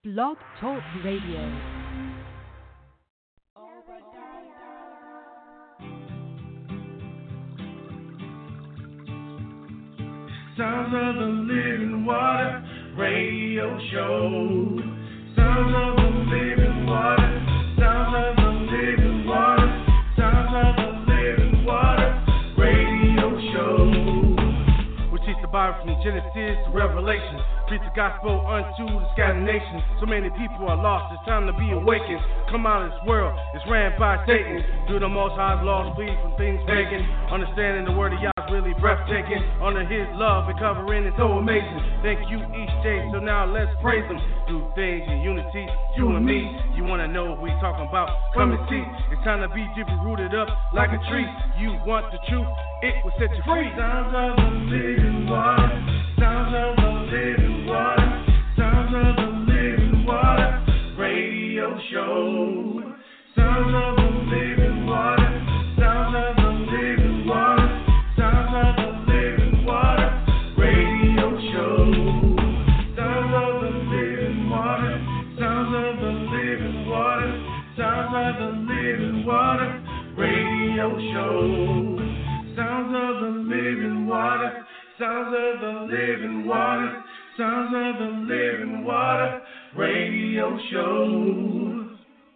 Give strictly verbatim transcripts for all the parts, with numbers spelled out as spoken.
Blog Talk Radio. Sounds of the Living Water Radio Show. Sounds of the Living Water. Sounds of the Living Water. Sounds of the Living Water Radio Show. We teach the Bible from Genesis to Revelation. Preach the gospel unto the scattered nations. So many people are lost, it's time to be awakened. Come out of this world, it's ran by Satan. Do the most high's laws, flee from things pagan. Understanding the word of Yah really breathtaking. Under his love and covering is so amazing. Thank you each day, so now let's praise him. Do things in unity, you and me. You wanna know what we talking about? Come and see. It's time to be deeply rooted up like a tree. You want the truth, it will set you free. Sounds of the living water. Sounds of the living water. Sounds of the living water. Radio show. Sounds of the living water. Sounds of the living water. Sounds of the living water. Radio show. Sounds of the living water. Sounds of the living water. Sounds of the living water. Radio show. Sounds of the living water. Sounds of the living water. Sounds of the living water. Radio show.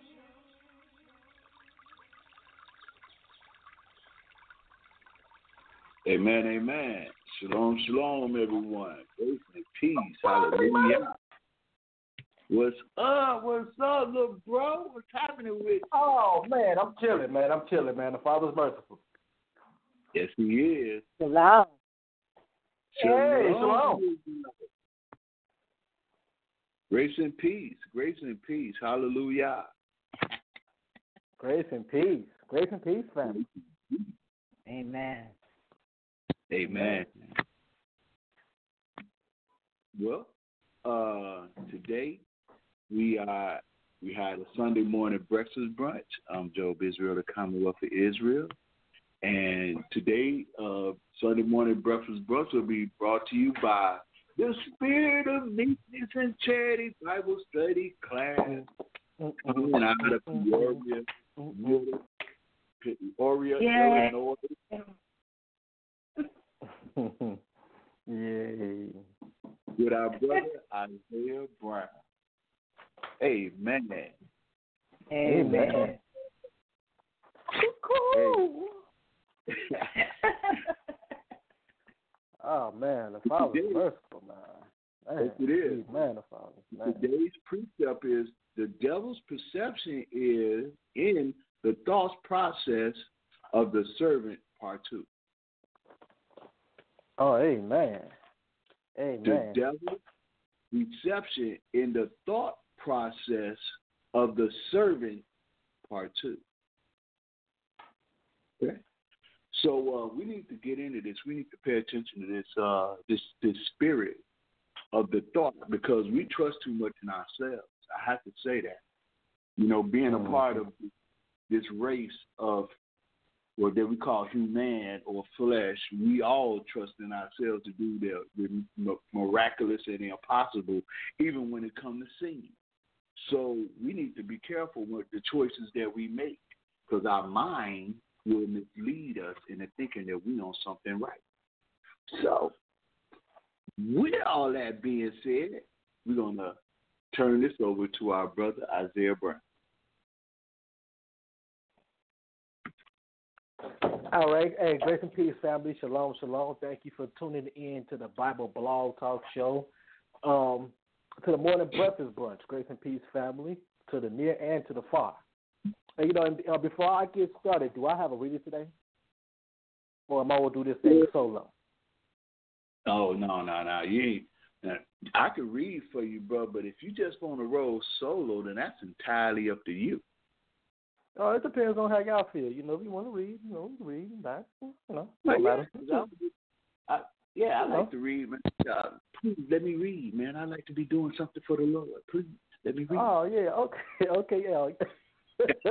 Amen, amen. Shalom, shalom, everyone. Grace and peace. Hallelujah. What's up? What's up, little bro? What's happening with you? Oh, man, I'm chilling, man. I'm chilling, man. The Father's merciful. Yes, he is. Shalom. Hey, shalom. Grace and peace. Grace and peace. Hallelujah. Grace and peace. Grace and peace, family. Amen. Amen. Well, uh, today we are we had a Sunday morning breakfast brunch. I'm Job Israel, the Commonwealth of Israel, and today uh, Sunday morning breakfast brunch will be brought to you by the Spirit of Meekness and Charity Bible Study class coming out of Peoria, Peoria, yeah. Illinois. Yay. With our brother Isaiah Brown. Amen. Amen. Cool. Oh, man, the Father's merciful, man. Man, Yes, it is. Man, the Father. Man. Today's precept is the devil's perception is in the thought process of the servant, part two. Oh, amen. Amen. The devil's reception in the thought process of the servant, part two. Okay. So uh, we need to get into this. We need to pay attention to this, uh, this, this spirit of the thought, because we trust too much in ourselves. I have to say that. You know, being a part of this race of what that we call human or flesh, we all trust in ourselves to do the, the miraculous and the impossible, even when it comes to sin. So we need to be careful with the choices that we make, because our mind will mislead us into thinking that we know something right. So, with all that being said, we're going to turn this over to our brother Isaiah Brown. All right. Hey, grace and peace, family. Shalom, shalom. Thank you for tuning in to the Bible Blog Talk Show. Um, to the morning breakfast brunch. Grace and peace, family. To the near and to the far. And, you know, and, uh, before I get started, do I have a reader today? Or am I going to do this thing solo? Oh, no, no, no. You ain't. Now, I could read for you, bro, but if you just want to roll solo, then that's entirely up to you. Oh, it depends on how y'all feel. You know, if you want to read, you know, you can read. That, you know, But no yeah, matter. I, I, yeah, I You like know. to read, man. Uh, please let me read, man. I like to be doing something for the Lord. Please let me read. Oh, yeah. Okay. Okay. Yeah.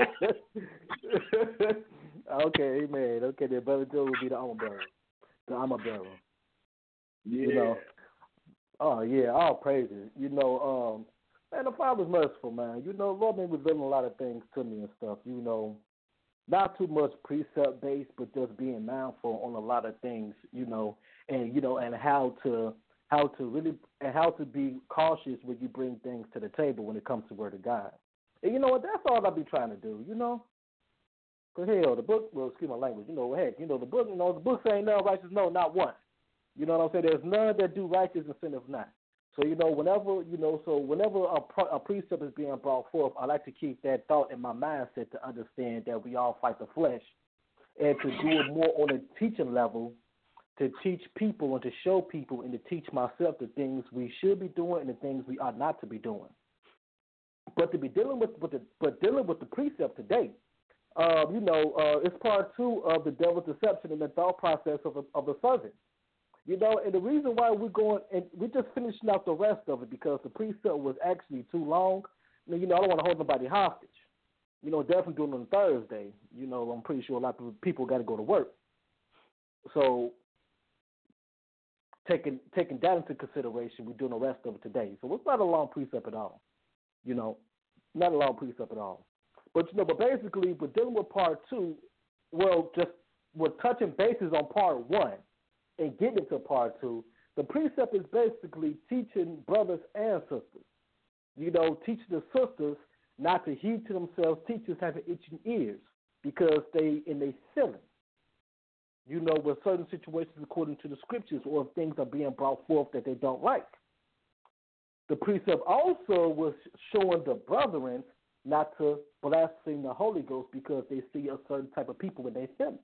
Okay. Amen. Okay. Then Brother Joe will be the armor bearer. The armor bearer. Yeah. You know. Oh yeah. All praises. You know. Um. Man, the Father's merciful, man. You know, Lord been revealing a lot of things to me and stuff. You know, not too much precept based, but just being mindful on a lot of things. You know, and you know, and how to how to really and how to be cautious when you bring things to the table when it comes to Word of God. And you know what? That's all I be trying to do. You know, cause hell, the book. Well, excuse my language. You know, heck, you know the book. You know, the book saying none righteous, no, not one. You know what I'm saying? There's none that do righteous and sinneth not. So, you know, whenever, you know, so whenever a, pro, a precept is being brought forth, I like to keep that thought in my mindset to understand that we all fight the flesh and to do it more on a teaching level, to teach people and to show people and to teach myself the things we should be doing and the things we ought not to be doing. But to be dealing with, with the, but dealing with the precept today, uh, you know, uh, it's part two of the devil's deception and the thought process of a, of a servant. You know, and the reason why we're going, and we're just finishing out the rest of it because the precept was actually too long. You know, I don't want to hold nobody hostage. You know, definitely doing it on Thursday. You know, I'm pretty sure a lot of people got to go to work. So, taking taking that into consideration, we're doing the rest of it today. So it's not a long precept at all. You know, not a long precept at all. But, you know, but basically, we're dealing with part two. Well, just we're touching bases on part one. And getting into part two, the precept is basically teaching brothers and sisters. You know, teaching the sisters not to heed to themselves, teachers having itching ears because they in their feelings. You know, with certain situations according to the scriptures or if things are being brought forth that they don't like. The precept also was showing the brethren not to blaspheme the Holy Ghost because they see a certain type of people in their feelings.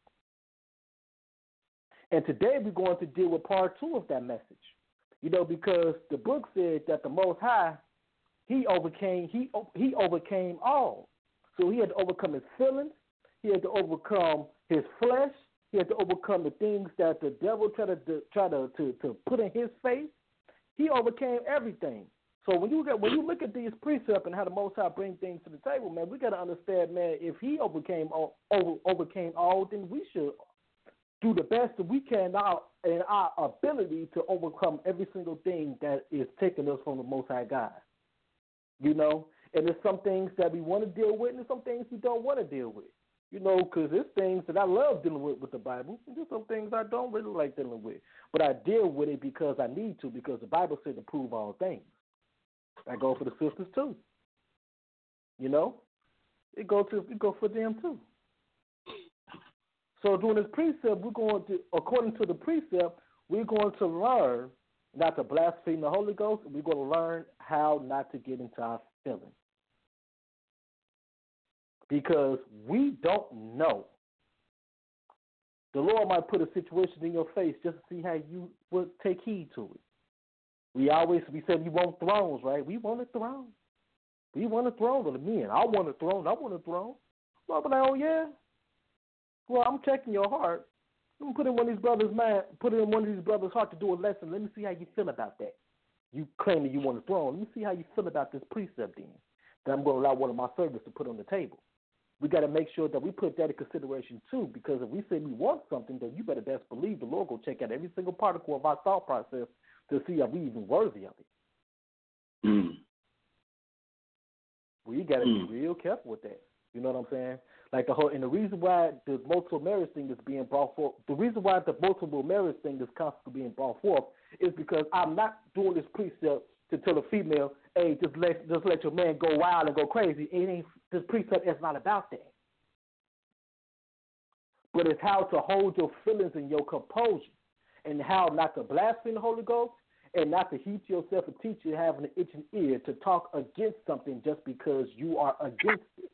And today we're going to deal with part two of that message, you know, because the book said that the Most High, he overcame, he he overcame all. So he had to overcome his feelings, he had to overcome his flesh, he had to overcome the things that the devil tried to to try to, to, to put in his face. He overcame everything. So when you get when you look at these precepts and how the Most High bring things to the table, man, we got to understand, man, if he overcame all, over, overcame all, then we should do the best that we can in our, in our ability to overcome every single thing that is taking us from the Most High God. You know, and there's some things that we want to deal with and there's some things we don't want to deal with. You know, because there's things that I love dealing with with the Bible and there's some things I don't really like dealing with. But I deal with it because I need to, because the Bible said to prove all things. I go for the sisters too. You know, it go to it go for them too. So during this precept, we're going to, according to the precept, we're going to learn not to blaspheme the Holy Ghost, and we're going to learn how not to get into our feelings. Because we don't know. The Lord might put a situation in your face just to see how you would take heed to it. We always, we said we want thrones, right? We want a throne. We want a throne. Well, men, I want a throne. I want a throne. Well, but oh, yeah. Well, I'm checking your heart. I'm gonna put in one of these brothers' mind, put it in one of these brothers' heart to do a lesson. Let me see how you feel about that. You claim that you want a throne. Let me see how you feel about this precept then. That I'm going to allow one of my servants to put on the table. We got to make sure that we put that in consideration too, because if we say we want something, then you better best believe the Lord will check out every single particle of our thought process to see if we even worthy of it. Mm. We got to mm. be real careful with that. You know what I'm saying? Like the whole, and the reason why the multiple marriage thing is being brought forth, the reason why the multiple marriage thing is constantly being brought forth is because I'm not doing this precept to tell a female, hey, just let just let your man go wild and go crazy. It ain't, this precept is not about that. But it's how to hold your feelings and your composure, and how not to blaspheme the Holy Ghost, and not to heat yourself a teacher having an itching ear to talk against something just because you are against it.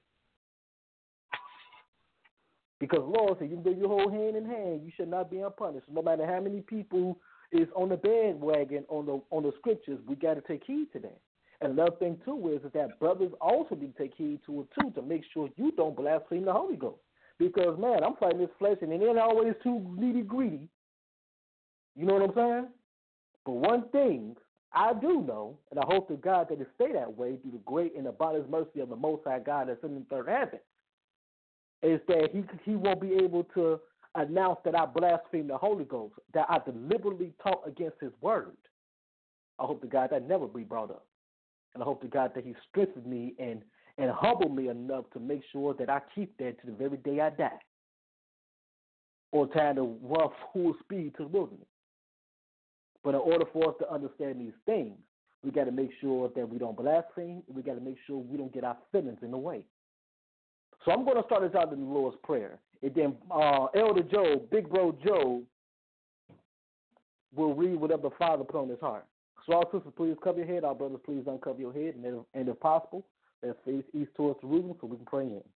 Because Lord said, you can do your whole hand in hand. You should not be unpunished. No matter how many people is on the bandwagon on the on the scriptures, we got to take heed to that. And another thing too is, is that brothers also need to take heed to it too, to make sure you don't blaspheme the Holy Ghost. Because man, I'm fighting this flesh, and it ain't always too needy greedy. You know what I'm saying? But one thing I do know, and I hope to God that it stay that way through the great and abundant mercy of the Most High God that's in the third heaven, is that he he won't be able to announce that I blaspheme the Holy Ghost, that I deliberately talk against his word. I hope to God that never be brought up. And I hope to God that He strengthens me and, and humble me enough to make sure that I keep that to the very day I die. Or time to run full speed to the wilderness. But in order for us to understand these things, we got to make sure that we don't blaspheme. We got to make sure we don't get our feelings in the way. So I'm going to start this out in the Lord's Prayer. And then uh, Elder Joe, Big Bro Joe, will read whatever the Father put on his heart. So our sisters, please cover your head. Our brothers, please uncover your head. And if, and if possible, let's face east towards Jerusalem so we can pray in.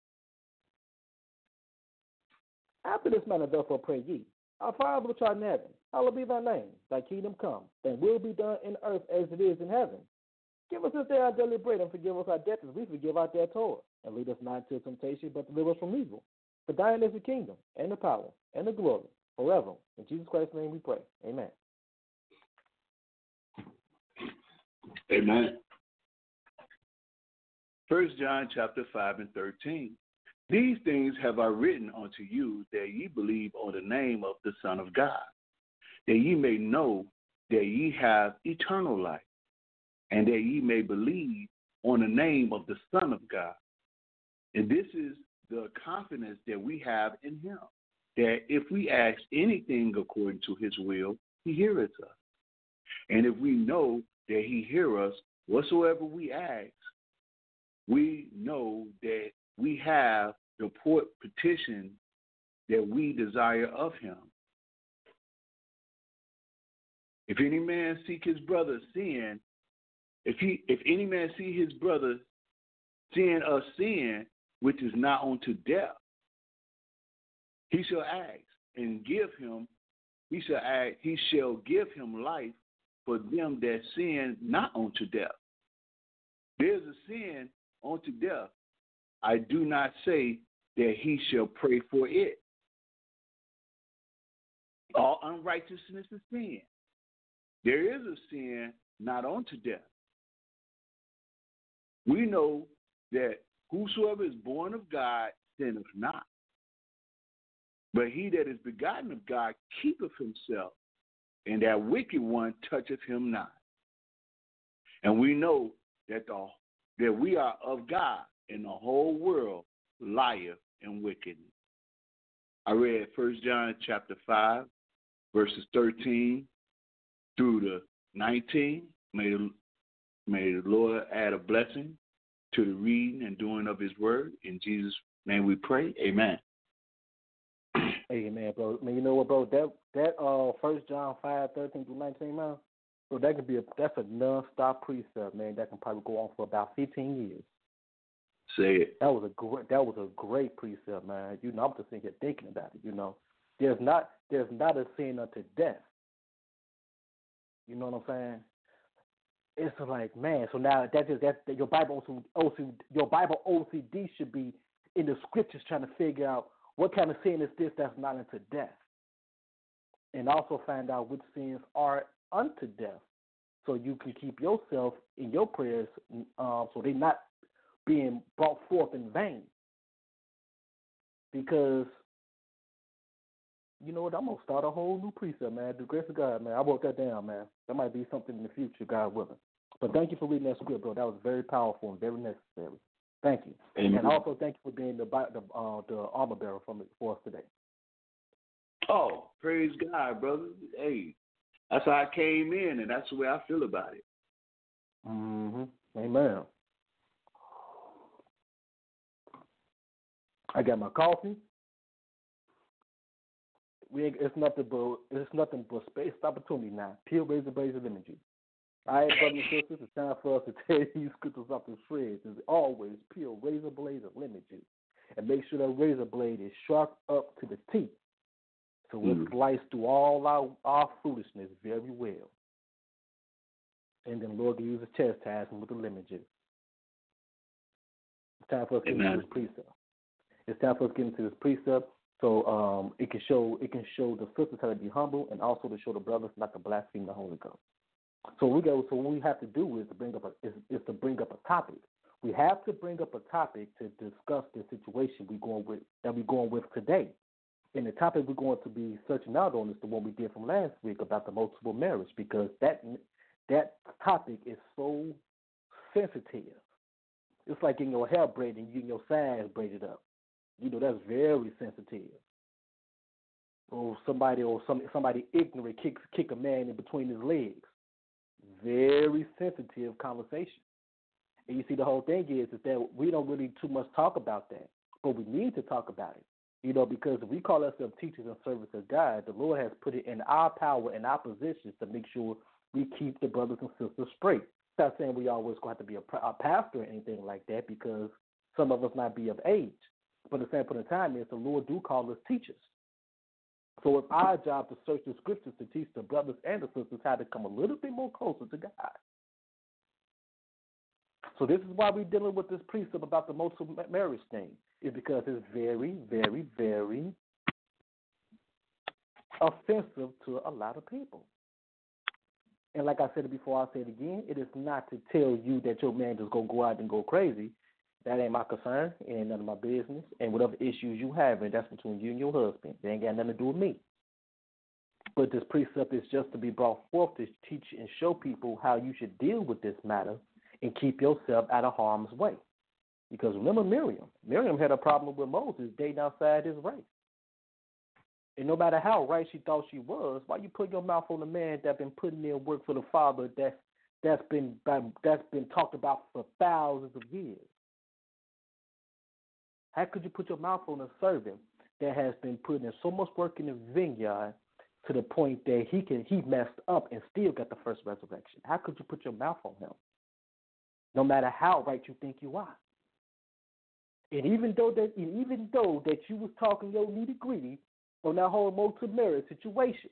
After this manner, therefore, pray ye. Our Father which art in heaven, hallowed be thy name. Thy kingdom come. Thy will be done in earth as it is in heaven. Give us this day our daily bread, and forgive us our debts as we forgive our debtors. And lead us not into temptation, but deliver us from evil. For thine is the kingdom, and the power, and the glory, forever. In Jesus Christ's name we pray. Amen. Amen. First John chapter five and thirteen. These things have I written unto you, that ye believe on the name of the Son of God, that ye may know that ye have eternal life, and that ye may believe on the name of the Son of God. And this is the confidence that we have in him, that if we ask anything according to his will, he heareth us. And if we know that he hear us, whatsoever we ask, we know that we have the petition that we desire of him. If any man seek his brother sin, if he if any man see his brother sin a sin which is not unto death, he shall ask and give him, he shall ask, he shall give him life for them that sin not unto death. There's a sin unto death. I do not say that he shall pray for it. All unrighteousness is sin. There is a sin not unto death. We know that whosoever is born of God sinneth not. But he that is begotten of God keepeth himself, and that wicked one toucheth him not. And we know that the that we are of God, and the whole world lieth in wickedness. I read First John chapter five, verses thirteen through the nineteen. May the, may the Lord add a blessing to the reading and doing of his word. In Jesus' name we pray. Amen. Amen, bro. Man, you know what, bro? That that uh First John five, thirteen through nineteen, man. So that could be a that's a non-stop precept, man. That can probably go on for about fifteen years. Say it. That was a great that was a great precept, man. You know, I'm just sitting here thinking about it. You know, there's not there's not a sin unto death. You know what I'm saying? It's like, man. So now that just that your Bible O C your Bible O C D should be in the scriptures trying to figure out what kind of sin is this that's not unto death, and also find out which sins are unto death, so you can keep yourself in your prayers, um, so they're not being brought forth in vain. Because you know what, I'm gonna start a whole new precept, man. The grace of God, man. I wrote that down, man. That might be something in the future, God willing. But thank you for reading that script, bro. That was very powerful and very necessary. Thank you. Amen. And also thank you for being the the, uh, the armor bearer from for us today. Oh, praise God, brother. Hey, that's how I came in, and that's the way I feel about it. Mm-hmm. Amen. I got my coffee. We ain't, it's nothing but it's nothing but space opportunity now. Pure razor blaze of lemon juice. All right, brothers and sisters, it's time for us to tear these scriptures off the shreds. It's always pure razor blade of lemon juice. And make sure that razor blade is sharp up to the teeth, so it mm. slices through all our, our foolishness very well. And then the Lord can use a chastisement with the lemon juice. It's time for us to get into this precept. It's time for us to get into this precept, so um, it can show it can show the sisters how to be humble, and also to show the brothers not to blaspheme the Holy Ghost. So we go. So what we have to do is to bring up a is, is to bring up a topic. We have to bring up a topic to discuss the situation we going with that we're going with today. And the topic we're going to be searching out on is the one we did from last week about the multiple marriage, because that that topic is so sensitive. It's like getting your hair braided and getting your sides braided up. You know, that's very sensitive. Or somebody or some somebody ignorant kick kick a man in between his legs. Very sensitive conversation. And you see, the whole thing is, is that we don't really too much talk about that, but we need to talk about it. You know, because if we call ourselves teachers and servants of God, the Lord has put it in our power and our positions to make sure we keep the brothers and sisters straight. Not saying we always going to have to be a, a pastor or anything like that, because some of us might be of age. But at the same point in time is the Lord do call us teachers. So it's our job to search the scriptures to teach the brothers and the sisters how to come a little bit more closer to God. So this is why we're dealing with this precept about the multiple marriage thing, is because it's very, very, very offensive to a lot of people. And like I said before, I'll say it again, it is not to tell you that your man just going to go out and go crazy. That ain't my concern. It ain't none of my business. And whatever issues you have, and that's between you and your husband. They ain't got nothing to do with me. But this precept is just to be brought forth to teach and show people how you should deal with this matter and keep yourself out of harm's way. Because remember Miriam. Miriam had a problem with Moses dating outside his race. And no matter how right she thought she was, why you put your mouth on a man that's been putting in work for the Father that's, that's, been, that's been talked about for thousands of years? How could you put your mouth on a servant that has been putting in so much work in the vineyard to the point that he can he messed up and still got the first resurrection? How could you put your mouth on him? No matter how right you think you are. And even though that and even though that you was talking your nitty gritty on that whole multiple marriage situation,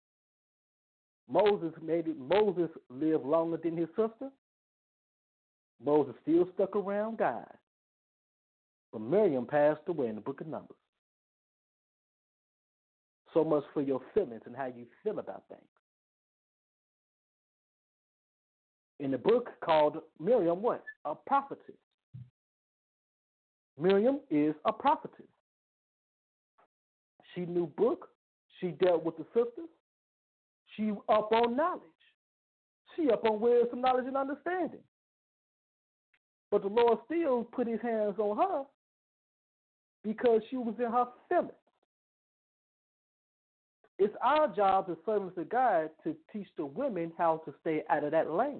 Moses made it Moses lived longer than his sister. Moses still stuck around God. But Miriam passed away in the book of Numbers. So much for your feelings and how you feel about things. In the book called Miriam, what? A prophetess. Miriam is a prophetess. She knew book. She dealt with the sisters. She up on knowledge. She up on wisdom, knowledge, and understanding. But the Lord still put his hands on her because she was in her feelings. It's our job as servants of God to teach the women how to stay out of that lane.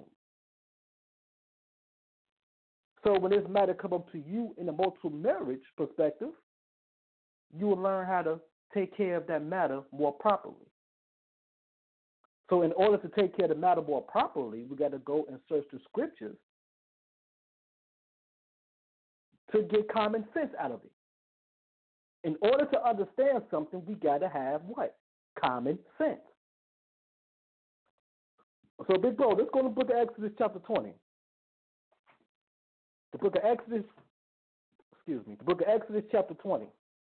So when this matter comes up to you in a multiple marriage perspective, you will learn how to take care of that matter more properly. So in order to take care of the matter more properly, we got to go and search the scriptures to get common sense out of it. In order to understand something, we got to have what? Common sense. So, big bro, let's go to the book of Exodus chapter twenty. The book of Exodus, excuse me, the book of Exodus chapter twenty.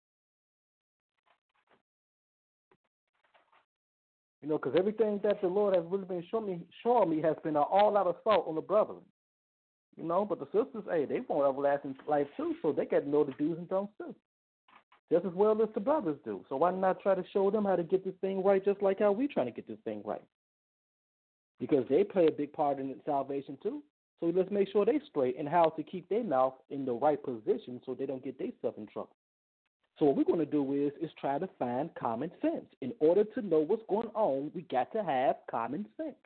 You know, because everything that the Lord has really been showing me, showing me has been an all-out assault on the brethren. You know, but the sisters, hey, they want everlasting life too, so they got to know the do's and don'ts too. Just as well as the brothers do. So why not try to show them how to get this thing right just like how we trying to get this thing right? Because they play a big part in salvation too. So let's make sure they straight and how to keep their mouth in the right position so they don't get themselves in trouble. So what we're going to do is, is try to find common sense. In order to know what's going on, we got to have common sense.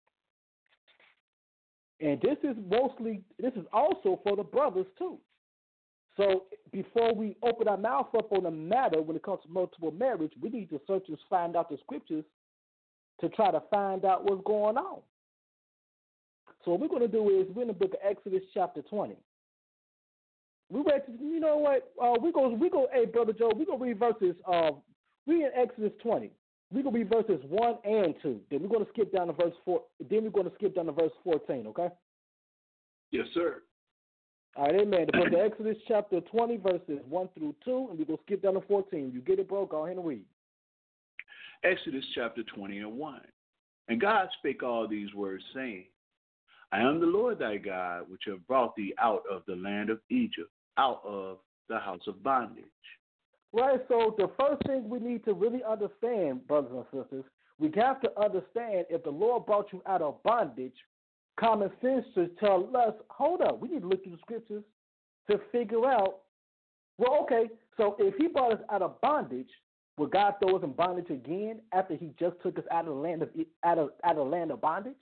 And this is mostly, this is also for the brothers too. So before we open our mouth up on a matter when it comes to multiple marriage, we need to search and find out the scriptures to try to find out what's going on. So what we're going to do is we're in the book of Exodus chapter twenty. We read, you know what? Uh, we go, we go. Hey, brother Joe, we gonna read verses. Uh, we in Exodus twenty. We gonna read verses one and two. Then we're gonna skip down to verse four. Then we're gonna skip down to verse fourteen. Okay? Yes, sir. All right, amen. The book of Exodus chapter twenty, verses one through two, and we're gonna skip down to fourteen. You get it, bro? Go ahead and read. Exodus chapter twenty and one. And God spake all these words, saying, I am the Lord thy God, which have brought thee out of the land of Egypt, out of the house of bondage. Right, so the first thing we need to really understand, brothers and sisters, we have to understand if the Lord brought you out of bondage, common sense should tell us, hold up, we need to look through the scriptures to figure out, well, okay, so if he brought us out of bondage, will God throw us in bondage again after he just took us out of the land of out of out of the land of bondage?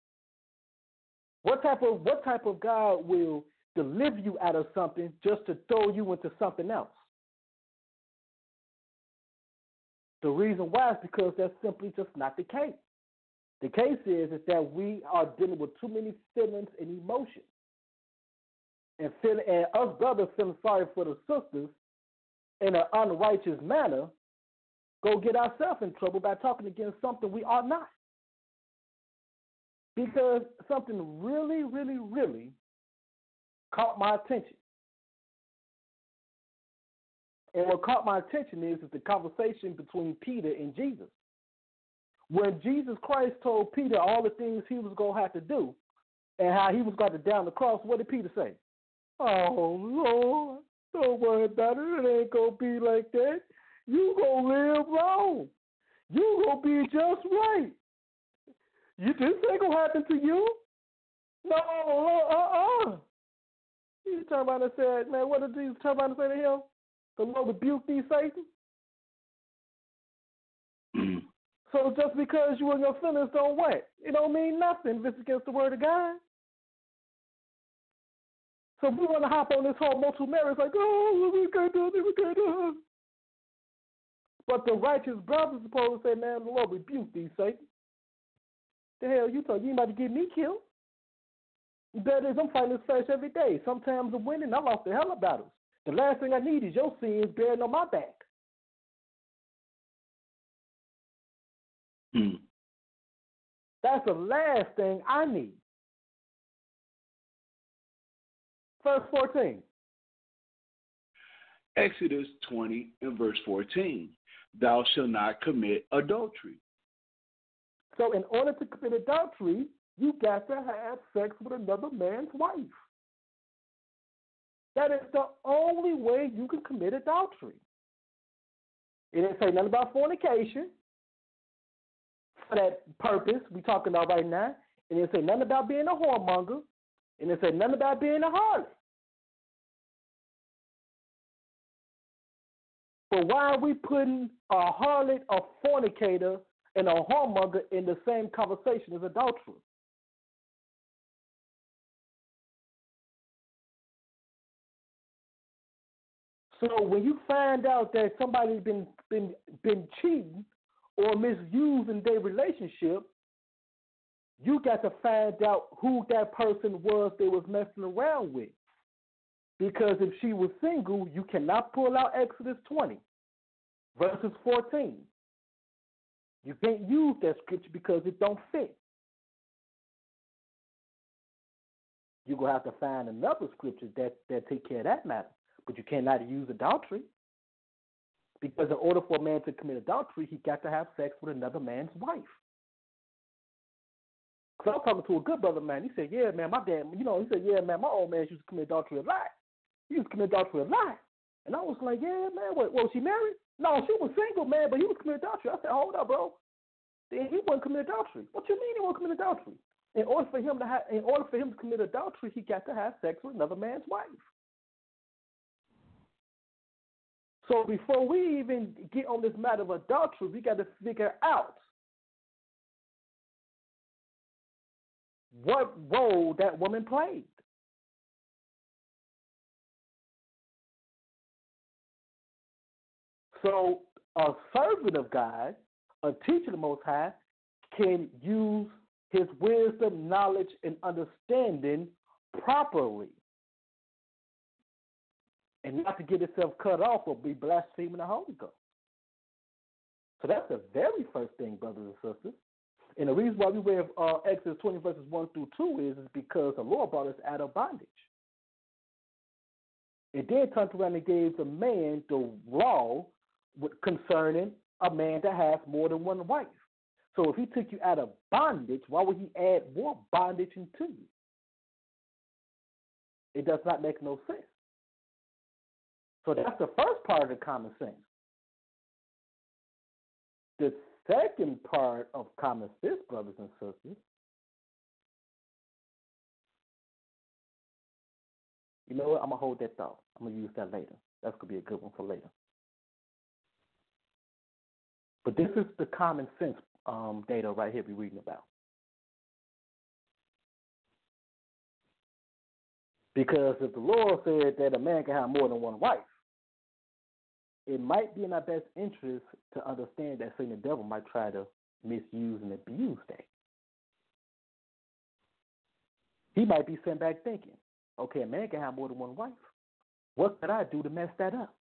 What type of what type of God will deliver you out of something just to throw you into something else? The reason why is because that's simply just not the case. The case is, is that we are dealing with too many feelings and emotions. And, feel, and us brothers feeling sorry for the sisters in an unrighteous manner, go get ourselves in trouble by talking against something we are not. Because something really, really, really caught my attention. And what caught my attention is, is the conversation between Peter and Jesus. When Jesus Christ told Peter all the things he was going to have to do and how he was going to down the cross, what did Peter say? Oh, Lord, don't worry about it. It ain't going to be like that. You going to live long. You going to be just right. You, this ain't going to happen to you. No, uh-uh. He turned around and said, man, what did Jesus turn around and say to him? The Lord rebuke thee, Satan. So just because you and your feelings don't what? It don't mean nothing if it's against the word of God. So we want to hop on this whole multiple marriage like, oh, we can't do it, we can't do it. But the righteous brother is supposed to say, man, the Lord rebuke thee, Satan. The hell you thought you ain't about to get me killed? That is, I'm fighting this flesh every day. Sometimes I'm winning, I lost the hell of battles. The last thing I need is your sins bearing on my back. Hmm. That's the last thing I need. Verse fourteen. Exodus twenty and verse fourteen. Thou shalt not commit adultery. So in order to commit adultery, you got to have sex with another man's wife. That is the only way you can commit adultery. It didn't say nothing about fornication for that purpose we're talking about right now. It didn't say nothing about being a whoremonger. It didn't say nothing about being a harlot. But why are we putting a harlot, a fornicator, and a whoremonger in the same conversation as adultery? So when you find out that somebody's been been been cheating or misused in their relationship, you got to find out who that person was they was messing around with. Because if she was single, you cannot pull out Exodus twenty, verses fourteen. You can't use that scripture because it don't fit. You're going to have to find another scripture that, that take care of that matter. But you cannot use adultery. Because in order for a man to commit adultery, he got to have sex with another man's wife. Because I was talking to a good brother, man. He said, yeah, man, my dad, you know, he said, yeah, man, my old man used to commit adultery a lot. He used to commit adultery a lot. And I was like, yeah, man, what, was she married? No, she was single, man, but he was committing adultery. I said, hold up, bro. Then he wasn't committing adultery. What you mean he wasn't committing adultery? In order for him to have, in order for him to commit adultery, he got to have sex with another man's wife. So before we even get on this matter of adultery, we got to figure out what role that woman played. So a servant of God, a teacher of the Most High, can use his wisdom, knowledge, and understanding properly. And not to get itself cut off or be blaspheming the Holy Ghost. So that's the very first thing, brothers and sisters. And the reason why we read uh, Exodus twenty, verses one through two is, is because the Lord brought us out of bondage. It then turned around and gave the man the law concerning a man that has more than one wife. So if he took you out of bondage, why would he add more bondage into you? It does not make no sense. So that's the first part of the common sense. The second part of common sense, brothers and sisters, You know what? I'm going to hold that thought. I'm going to use that later. That's going to be a good one for later. But this is the common sense um, data right here we're reading about. Because if the Lord said that a man can have more than one wife, it might be in our best interest to understand that Satan the devil might try to misuse and abuse that. He might be sitting back thinking, okay, a man can have more than one wife. What could I do to mess that up?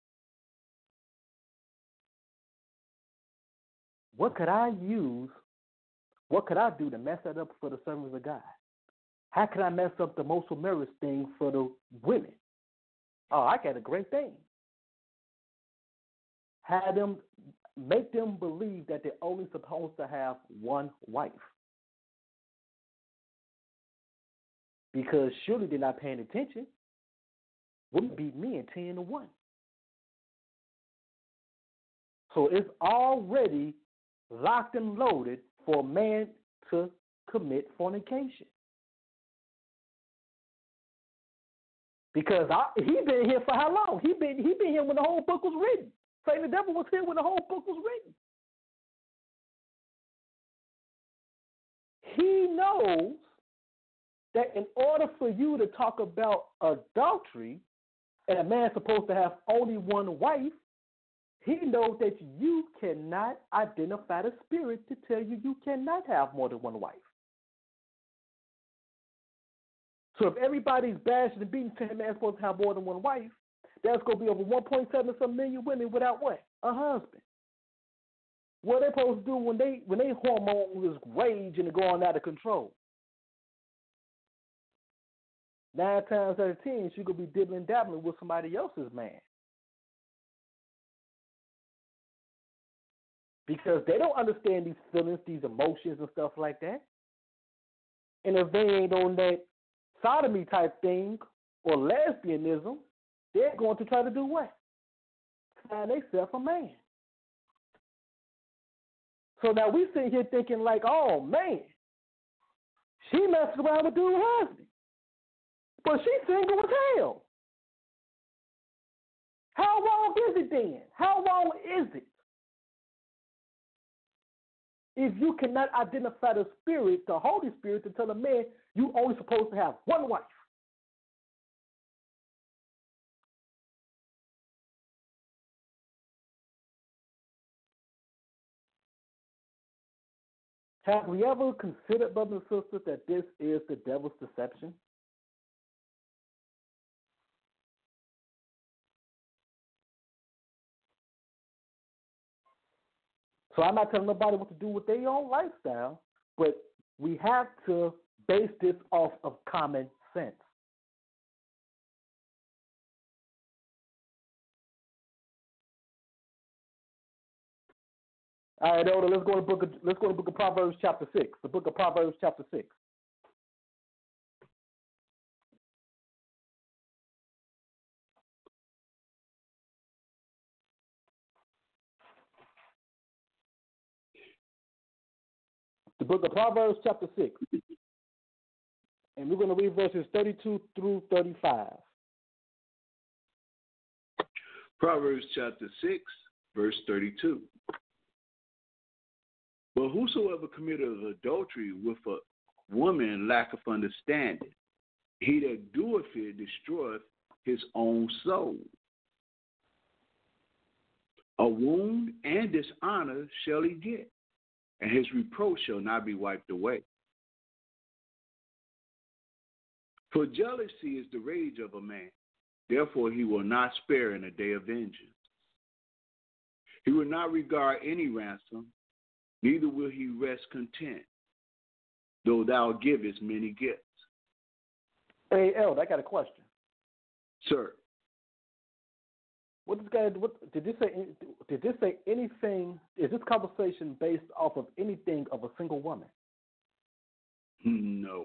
What could I use? What could I do to mess that up for the servants of God? How can I mess up the most marriage thing for the women? Oh, I got a great thing. Have them, make them believe that they're only supposed to have one wife. Because surely they're not paying attention. Women beat men ten to one. So it's already locked and loaded for a man to commit fornication. Because I, he been here for how long? He been he been here when the whole book was written. Satan the devil was here when the whole book was written. He knows that in order for you to talk about adultery, and a man's supposed to have only one wife, he knows that you cannot identify the spirit to tell you you cannot have more than one wife. So if everybody's bashing and beating saying a man's supposed to have more than one wife, that's going to be over one point seven some million women without what? A husband. What are they supposed to do when they when they hormones is raging and going out of control? Nine times out of ten, she could be dibbling dabbling with somebody else's man. Because they don't understand these feelings, these emotions and stuff like that. And if they ain't on that sodomy type thing or lesbianism, they're going to try to do what? Find themselves a man. So now we sit here thinking like, oh man, she messed around with dude's husband. But she's single as hell. How wrong is it then? How wrong is it? If you cannot identify the Spirit, the Holy Spirit, to tell a man you only supposed to have one wife. Have we ever considered, brothers and sisters, that this is the devil's deception? So I'm not telling nobody what to do with their own lifestyle, but we have to base this off of common sense. All right, Elder, let's go to book of, let's go to the book of Proverbs chapter six. The book of Proverbs chapter six. The book of Proverbs chapter six. And we're going to read verses thirty-two through thirty-five. Proverbs chapter six, verse thirty-two. But whosoever committeth adultery with a woman lacketh understanding. He that doeth it destroyeth his own soul. A wound and dishonor shall he get, and his reproach shall not be wiped away. For jealousy is the rage of a man, therefore he will not spare in a day of vengeance. He will not regard any ransom, neither will he rest content, though thou givest many gifts. Hey, Elder, I got a question. Sir. What this guy? What did this say? Did this say anything? Is this conversation based off of anything of a single woman? No.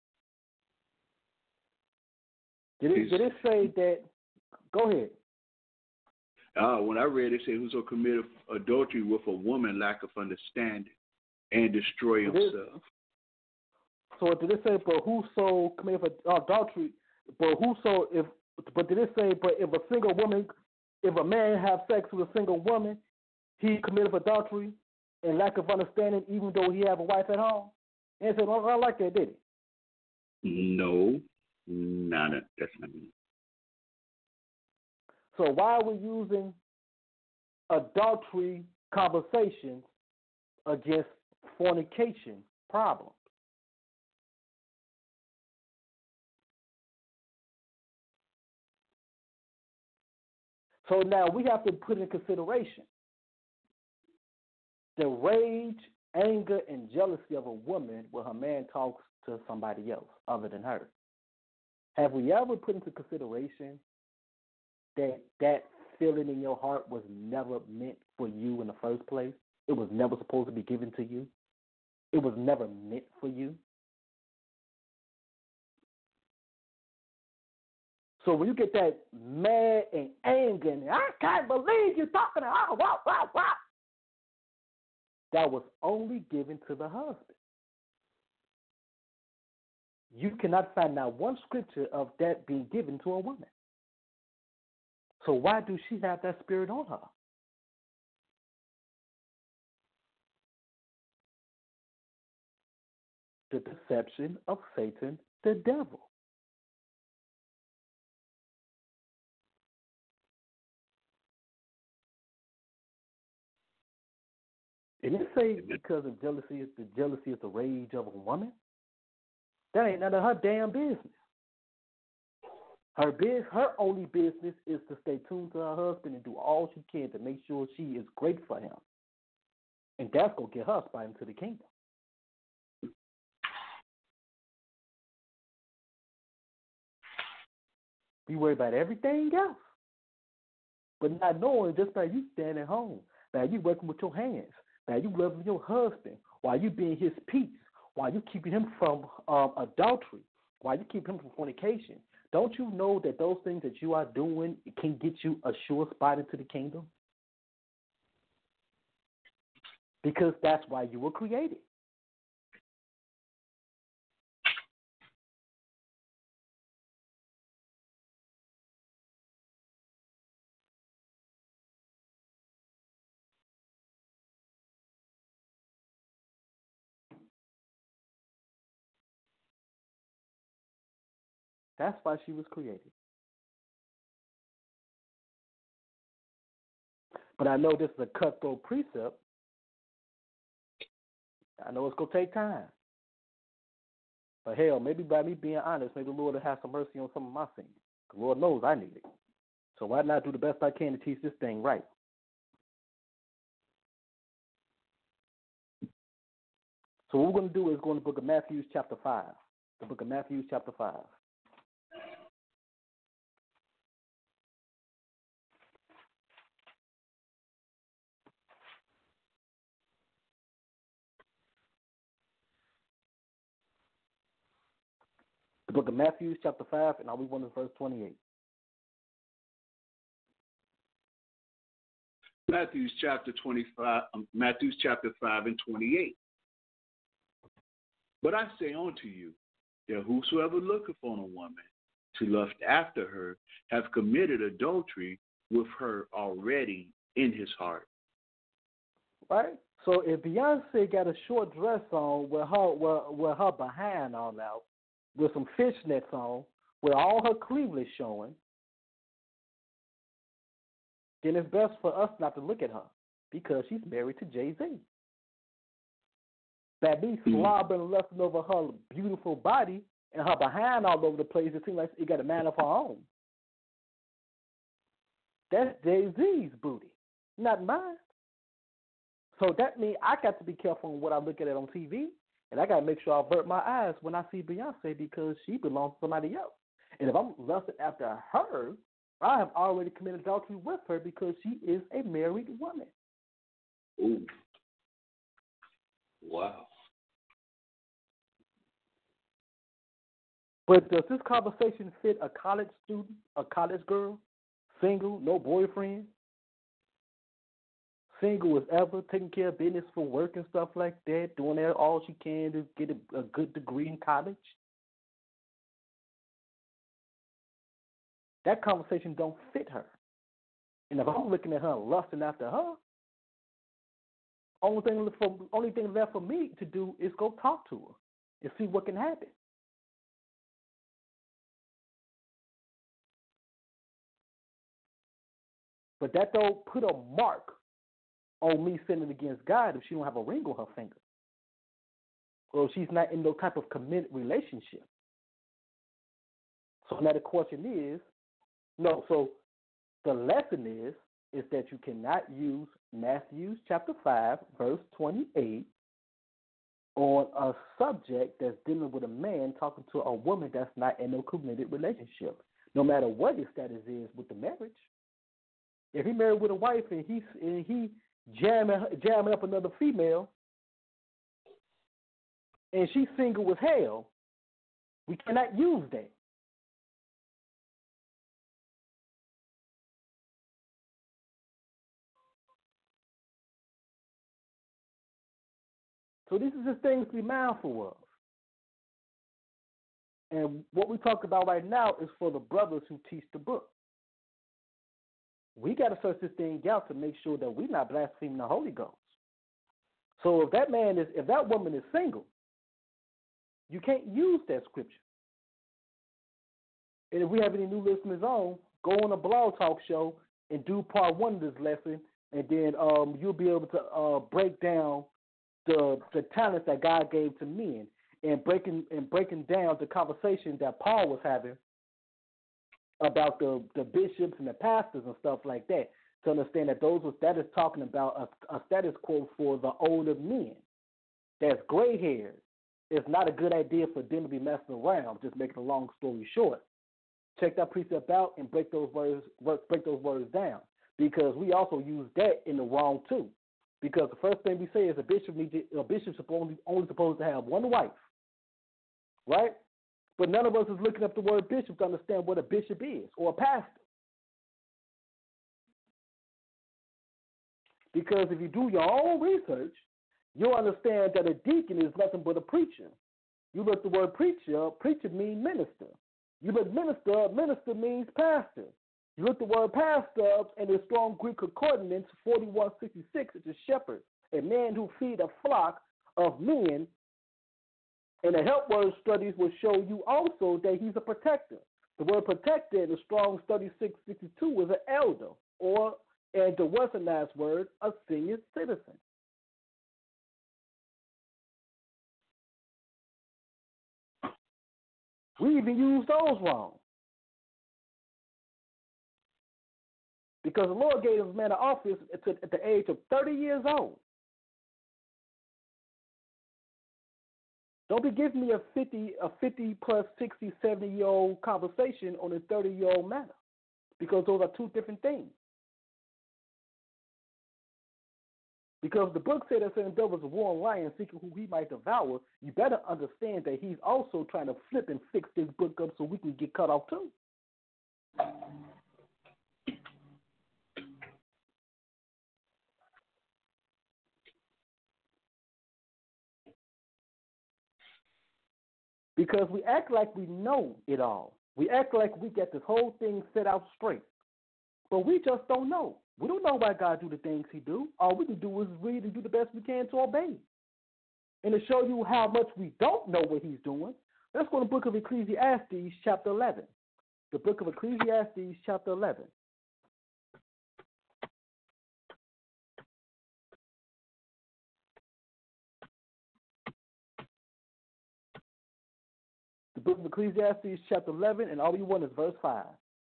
Did it? Did it say that? Go ahead. Uh, when I read it, it said, "Whoso committeth adultery with a woman lacketh understanding, and destroy himself." So did it say, "But whoso committeth adultery, but whoso if But did it say, but if a single woman, if a man have sex with a single woman, he committed adultery and lack of understanding, even though he have a wife at home? And it said, well, I like that, did it? No, not a, that's not me. So why are we using adultery conversations against fornication problems? So now we have to put in consideration the rage, anger, and jealousy of a woman when her man talks to somebody else other than her. Have we ever put into consideration that that feeling in your heart was never meant for you in the first place? It was never supposed to be given to you. It was never meant for you. So when you get that mad and anger, and I can't believe you're talking to her, wow, wow, wow, that was only given to the husband. You cannot find now one scripture of that being given to a woman. So why do she have that spirit on her? The deception of Satan, the devil. And it says because of jealousy, is the jealousy is the rage of a woman. That ain't none of her damn business. Her biz, her only business is to stay tuned to her husband and do all she can to make sure she is great for him. And that's going to get her spot into the kingdom. We worry about everything else. But not knowing just by you staying at home, by you working with your hands, by you loving your husband, while you being his peace, while you keeping him from um, adultery, while you keep him from fornication. Don't you know that those things that you are doing can get you a sure spot into the kingdom? Because that's why you were created. That's why she was created. But I know this is a cutthroat precept. I know it's going to take time. But hell, maybe by me being honest, maybe the Lord will have some mercy on some of my sins. The Lord knows I need it. So why not do the best I can to teach this thing right? So what we're going to do is go in the book of Matthew chapter five. The book of Matthew chapter five. The book of Matthew chapter five, and I'll read one in verse twenty-eight. Matthew's chapter twenty-five, um, Matthew's chapter five and twenty-eight. But I say unto you, that whosoever looketh on a woman to lust after her hath committed adultery with her already in his heart. Right? So if Beyonce got a short dress on with her with, with her behind all out, with some fishnets on, with all her cleavage showing, then it's best for us not to look at her because she's married to Jay-Z. That me slobbering and lusting over her beautiful body and her behind all over the place, it seems like she got a man of her own. That's Jay-Z's booty, not mine. So that means I got to be careful on what I look at on T V, and I got to make sure I avert my eyes when I see Beyonce because she belongs to somebody else. And if I'm lusting after her, I have already committed adultery with her because she is a married woman. Ooh. Wow. But does this conversation fit a college student, a college girl, single, no boyfriend, single as ever, taking care of business for work and stuff like that, doing all she can to get a, a good degree in college? that conversation don't fit her. And if I'm looking at her and lusting after her, only thing for only thing left for me to do is go talk to her and see what can happen. But that don't put a mark on me sinning against God if she don't have a ring on her finger, or if she's not in no type of committed relationship. So now the question is, no. So the lesson is is that you cannot use Matthew chapter five, verse twenty-eight, on a subject that's dealing with a man talking to a woman that's not in no committed relationship, no matter what his status is with the marriage. If he married with a wife and he and he jamming jamming up another female, and she's single as hell, we cannot use that. So these are just things to be mindful of. And what we talk about right now is for the brothers who teach the book. We got to search this thing out to make sure that we're not blaspheming the Holy Ghost. So if that man is, if that woman is single, you can't use that scripture. And if we have any new listeners on, go on a blog talk show and do part one of this lesson, and then um, you'll be able to uh, break down the the talents that God gave to men, and breaking and breaking down the conversation that Paul was having about the, the bishops and the pastors and stuff like that, to understand that those was, that is talking about a, a status quo for the older men that's gray haired. It's not a good idea for them to be messing around. Just making a long story short, check that precept out and break those words break those words down, because we also use that in the wrong too. Because the first thing we say is a bishop needs to, a bishop's only only supposed to have one wife, right? But none of us is looking up the word bishop to understand what a bishop is, or a pastor. Because if you do your own research, you'll understand that a deacon is nothing but a preacher. You look the word preacher, preacher means minister. You look minister, minister means pastor. You look the word pastor up in the strong Greek concordance forty-one sixty-six, it's a shepherd, a man who feed a flock of men. And the help word studies will show you also that he's a protector. The word protector in the strong study six sixty-two is an elder, or, and the westernized word, a senior citizen. We even use those wrong. Because the Lord gave this man an office at the, at the age of thirty years old. Don't be giving me a fifty, a fifty plus sixty, seventy year old conversation on a thirty year old matter, because those are two different things. Because the book said that Satan devil is a warring lion seeking who he might devour, you better understand that he's also trying to flip and fix this book up so we can get cut off too. Because we act like we know it all. We act like we get this whole thing set out straight. But we just don't know. We don't know why God do the things he do. All we can do is read and do the best we can to obey. And to show you how much we don't know what he's doing, let's go to the book of Ecclesiastes chapter eleven. The book of Ecclesiastes chapter eleven. The book of Ecclesiastes chapter eleven, and all we want is verse five.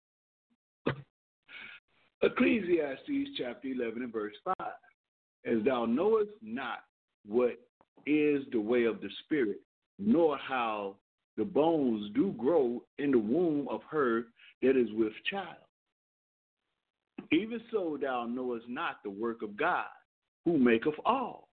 Ecclesiastes chapter eleven and verse five. As thou knowest not what is the way of the spirit, nor how the bones do grow in the womb of her that is with child. Even so thou knowest not the work of God, who maketh all.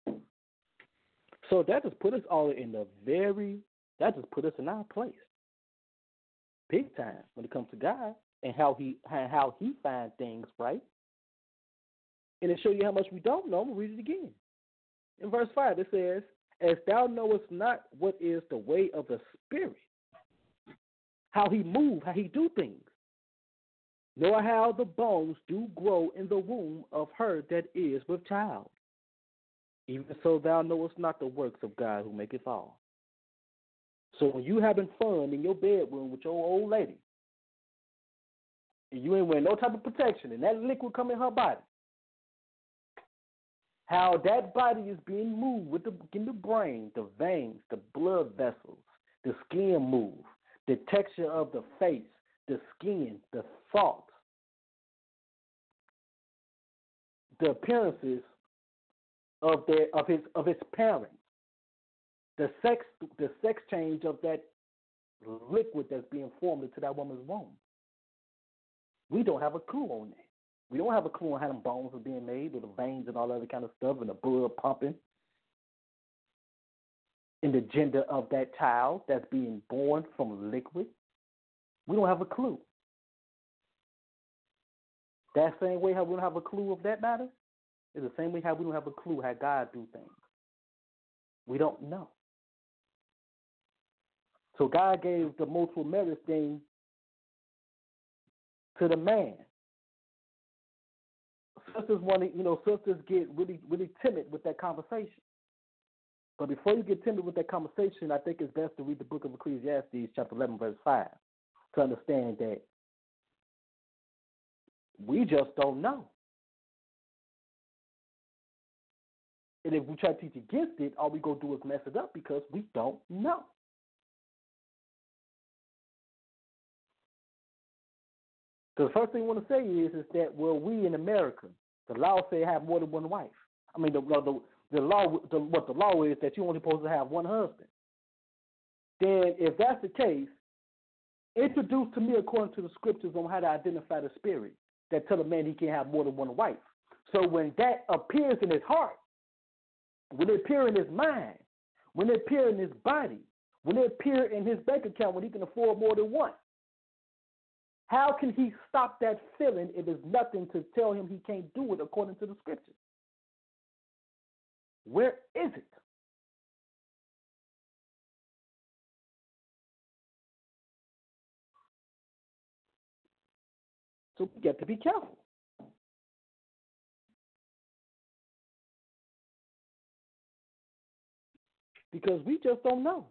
So that just put us all in the very, that just put us in our place. Big time when it comes to God and how he how he finds things, right? And to show you how much we don't know, I'm going to read it again. In verse five, it says, as thou knowest not what is the way of the Spirit, how he moves, how he do things. nor how the bones do grow in the womb of her that is with child. Even so thou knowest not the works of God who maketh all. So when you having fun in your bedroom with your old lady, and you ain't wearing no type of protection, and that liquid come in her body, how that body is being moved with the, in the brain, the veins, the blood vessels, the skin move, the texture of the face, the skin, the thoughts, the appearances of their of his of his parents, the sex the sex change of that liquid that's being formed into that woman's womb. We don't have a clue on that. We don't have a clue on how them bones are being made, or the veins and all that other kind of stuff, and the blood pumping, and the gender of that child that's being born from liquid. We don't have a clue. That same way how we don't have a clue of that matter is the same way how we don't have a clue how God do things. We don't know. So God gave the multiple marriage thing to the man. Sisters want to, you know, sisters get really, really timid with that conversation. But before you get timid with that conversation, I think it's best to read the book of Ecclesiastes, chapter eleven, verse five, to understand that we just don't know. And if we try to teach against it, all we go do is mess it up because we don't know. So the first thing I want to say is, is that, well, we in America, the law say have more than one wife. I mean, the the, the law, the, what the law is that you're only supposed to have one husband. Then, if that's the case, introduce to me according to the scriptures on how to identify the spirit that tell a man he can't have more than one wife. So when that appears in his heart, when it appears in his mind, when it appears in his body, when it appears in his bank account, when he can afford more than one, how can he stop that feeling if there's nothing to tell him he can't do it according to the scriptures? Where is it? So we got to be careful. Because we just don't know.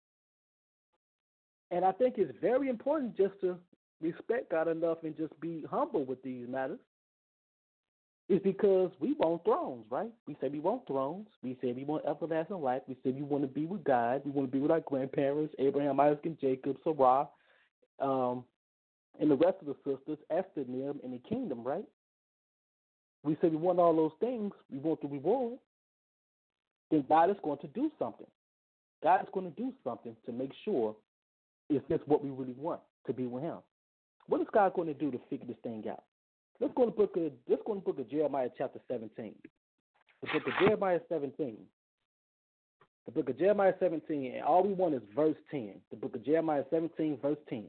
And I think it's very important just to respect God enough and just be humble with these matters. It's because we want thrones, right? We say we want thrones. We say we want everlasting life. We say we want to be with God. We want to be with our grandparents, Abraham, Isaac, and Jacob, Sarah, um, and the rest of the sisters, Esther and them in the kingdom, right? We say we want all those things. We want the reward. Then God is going to do something. God is going to do something to make sure it's just what we really want, to be with him. What is God going to do to figure this thing out? Let's go to the book of let's go to the book of Jeremiah chapter seventeen. The book of Jeremiah seventeen. The book of Jeremiah seventeen, and all we want is verse ten. The book of Jeremiah seventeen, verse ten.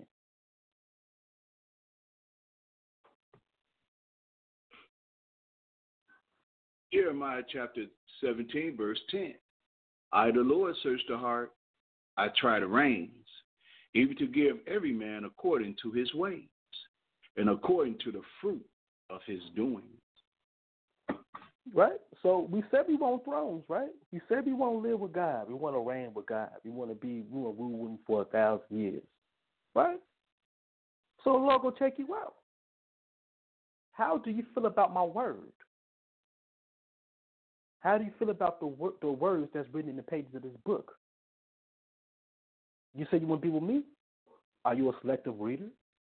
Jeremiah chapter seventeen, verse ten. I, the Lord, search the heart. I try the reins, even to give every man according to his ways and according to the fruit of his doings. Right? So we said we want thrones, right? We said we want to live with God. We want to reign with God. We want to be, we want to rule with him for a thousand years. Right? So the Lord will check you out. How do you feel about my word? How do you feel about the wor- the words that's written in the pages of this book? You say you want to be with me? Are you a selective reader?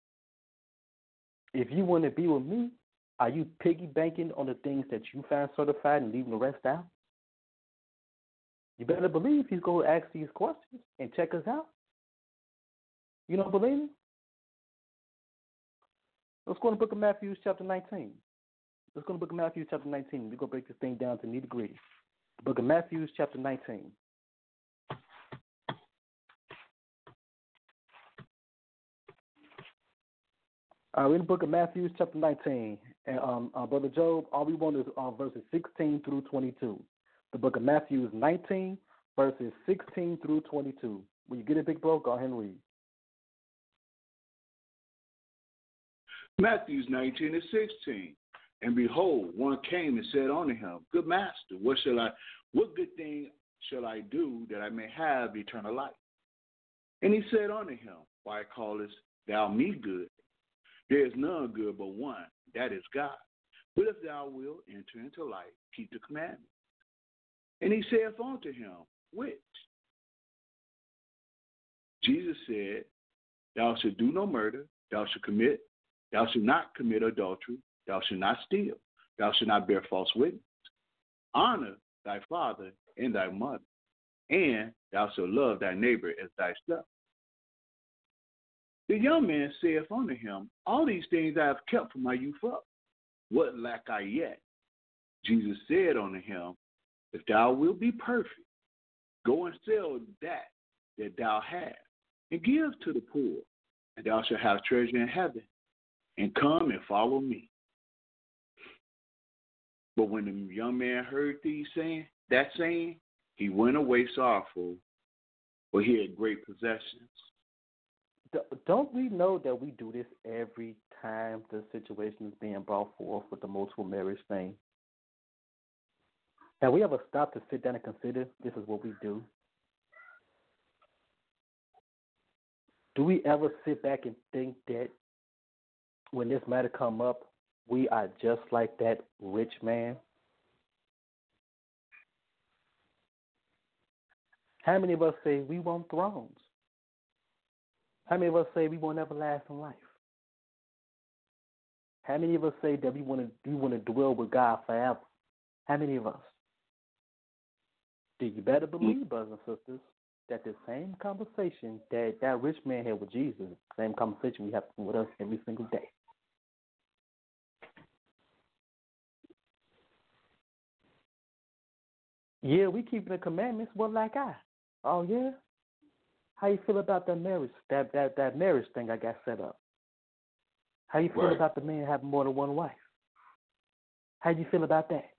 If you want to be with me, are you piggy banking on the things that you find certified and leaving the rest out? You better believe he's going to ask these questions and check us out. You don't believe me? Let's go to the book of Matthew chapter nineteen. Let's go to the book of Matthew chapter nineteen. We're going to break this thing down to nitty-gritty. The book of Matthew chapter nineteen. Uh, we're in the book of Matthew chapter nineteen. And, um, uh, Brother Job, all we want is uh, verses sixteen through twenty-two. The book of Matthew is nineteen, verses sixteen through twenty-two. When you get it, big bro, go ahead and read. Matthew nineteen and sixteen. And behold, one came and said unto him, Good master, what shall I what good thing shall I do that I may have eternal life? And he said unto him, Why callest thou me good? There is none good but one, that is God. But if thou wilt enter into life, keep the commandments. And he saith unto him, Which? Jesus said, Thou shalt do no murder, thou shalt commit, thou shalt not commit adultery, thou shalt not steal, thou shalt not bear false witness. Honor thy father and thy mother, and thou shalt love thy neighbor as thyself. The young man saith unto him, All these things I have kept from my youth up. What lack I yet? Jesus said unto him, If thou wilt be perfect, go and sell that that thou hast, and give to the poor, and thou shalt have treasure in heaven, and come and follow me. But when the young man heard these saying, that saying, he went away sorrowful, for he had great possessions. Don't we know that we do this every time the situation is being brought forth with the multiple marriage thing? Have we ever stopped to sit down and consider this is what we do? Do we ever sit back and think that when this matter come up, we are just like that rich man? How many of us say we want thrones? How many of us say we want everlasting life? How many of us say that we want to we want to dwell with God forever? How many of us? Do you better believe, brothers and sisters, that the same conversation that that rich man had with Jesus, the same conversation we have with us every single day. Yeah, we keeping the commandments. What like I? Oh yeah. How you feel about that marriage? That that that marriage thing I got set up. How you feel Right. about the man having more than one wife? How you feel about that?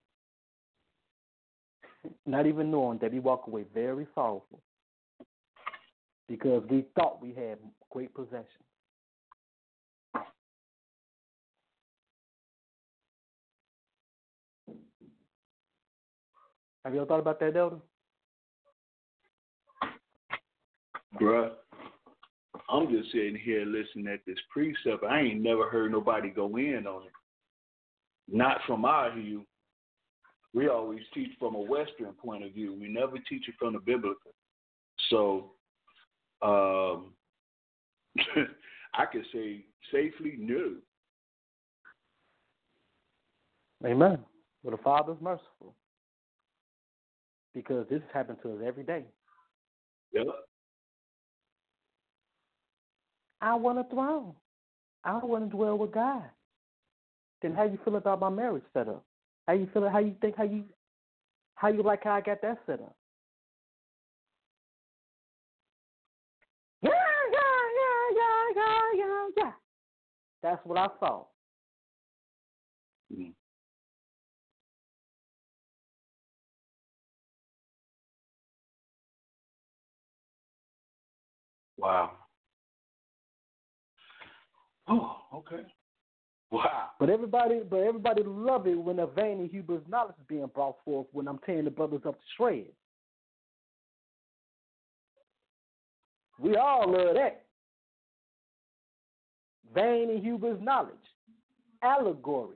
Not even knowing that we walk away very sorrowful because we thought we had great possession. Have you ever thought about that, Elder? Bruh, I'm just sitting here listening at this precept. I ain't never heard nobody go in on it. Not from our view. We always teach from a Western point of view. We never teach it from the biblical. So um, I could say safely no. Amen. But the Father is merciful because this happens to us every day. Yep. I want a throne. I want to dwell with God. Then how you feel about my marriage setup? How you feel? How you think? How you how you like how I got that set up? Yeah, yeah, yeah, yeah, yeah, yeah, yeah. That's what I saw. Mm. Wow. Oh, okay. Wow. But everybody, but everybody love it when a vain and Hebrews knowledge is being brought forth. When I'm tearing the brothers up to shreds, we all love that. Vain and Hebrews knowledge, allegory.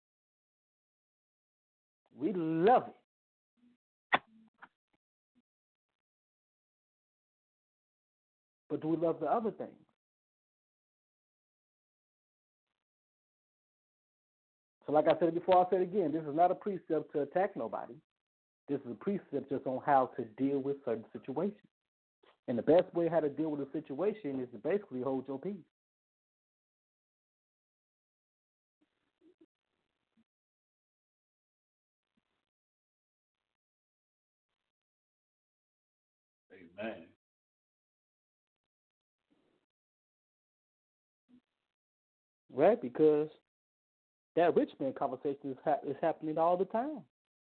We love it. But do we love the other things? So like I said before, I said again, this is not a precept to attack nobody. This is a precept just on how to deal with certain situations. And the best way how to deal with a situation is to basically hold your peace. Amen. Right? Because that rich man conversation is, ha- is happening all the time.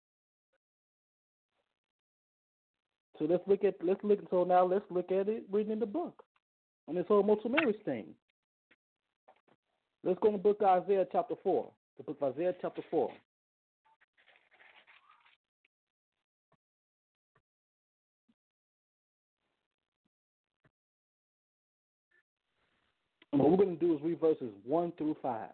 So let's look at let's look so now let's look at it reading in the book on this whole multiple marriage thing. Let's go to the book of Isaiah chapter four. The book of Isaiah chapter four. And what we're going to do is read verses one through five.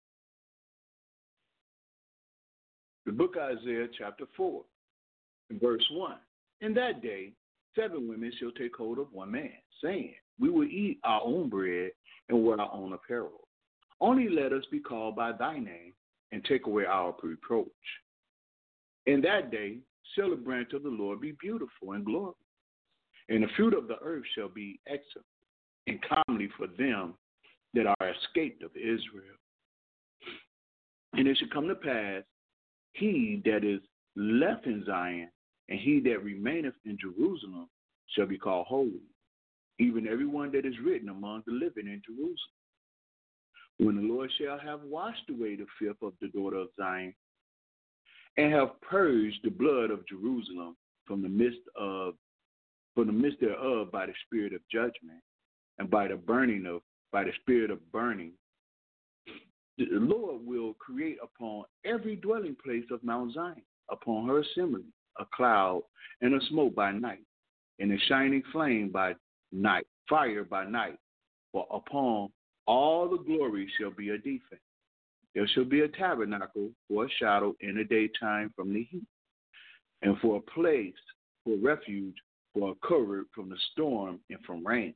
The book of Isaiah chapter four, verse one. In that day, seven women shall take hold of one man, saying, we will eat our own bread and wear our own apparel. Only let us be called by thy name and take away our reproach. In that day shall the branch of the Lord be beautiful and glorious, and the fruit of the earth shall be excellent and comely for them that are escaped of Israel. And it shall come to pass, he that is left in Zion and he that remaineth in Jerusalem shall be called holy, even every one that is written among the living in Jerusalem. When the Lord shall have washed away the filth of the daughter of Zion, and have purged the blood of Jerusalem from the midst of from the midst thereof by the spirit of judgment, and by the burning of by the spirit of burning, the Lord will create upon every dwelling place of Mount Zion, upon her assembly, a cloud and a smoke by night, and a shining flame by night, fire by night. For upon all the glory shall be a defense. There shall be a tabernacle for a shadow in the daytime from the heat, and for a place for refuge, for a covert from the storm and from rain.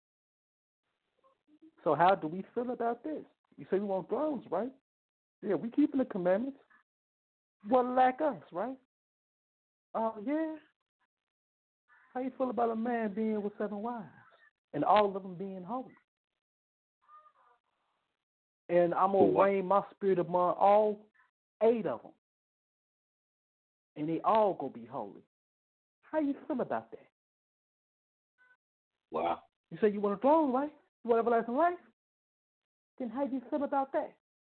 So how do we feel about this? You say we want thrones, right? Yeah, we keeping the commandments. What lack us, right? Oh, yeah. How you feel about a man being with seven wives and all of them being holy? And I'm going to rain my spirit among all eight of them. And they all going to be holy. How you feel about that? Wow. You say you want a throne, right? You want everlasting life? Then how do you feel about that?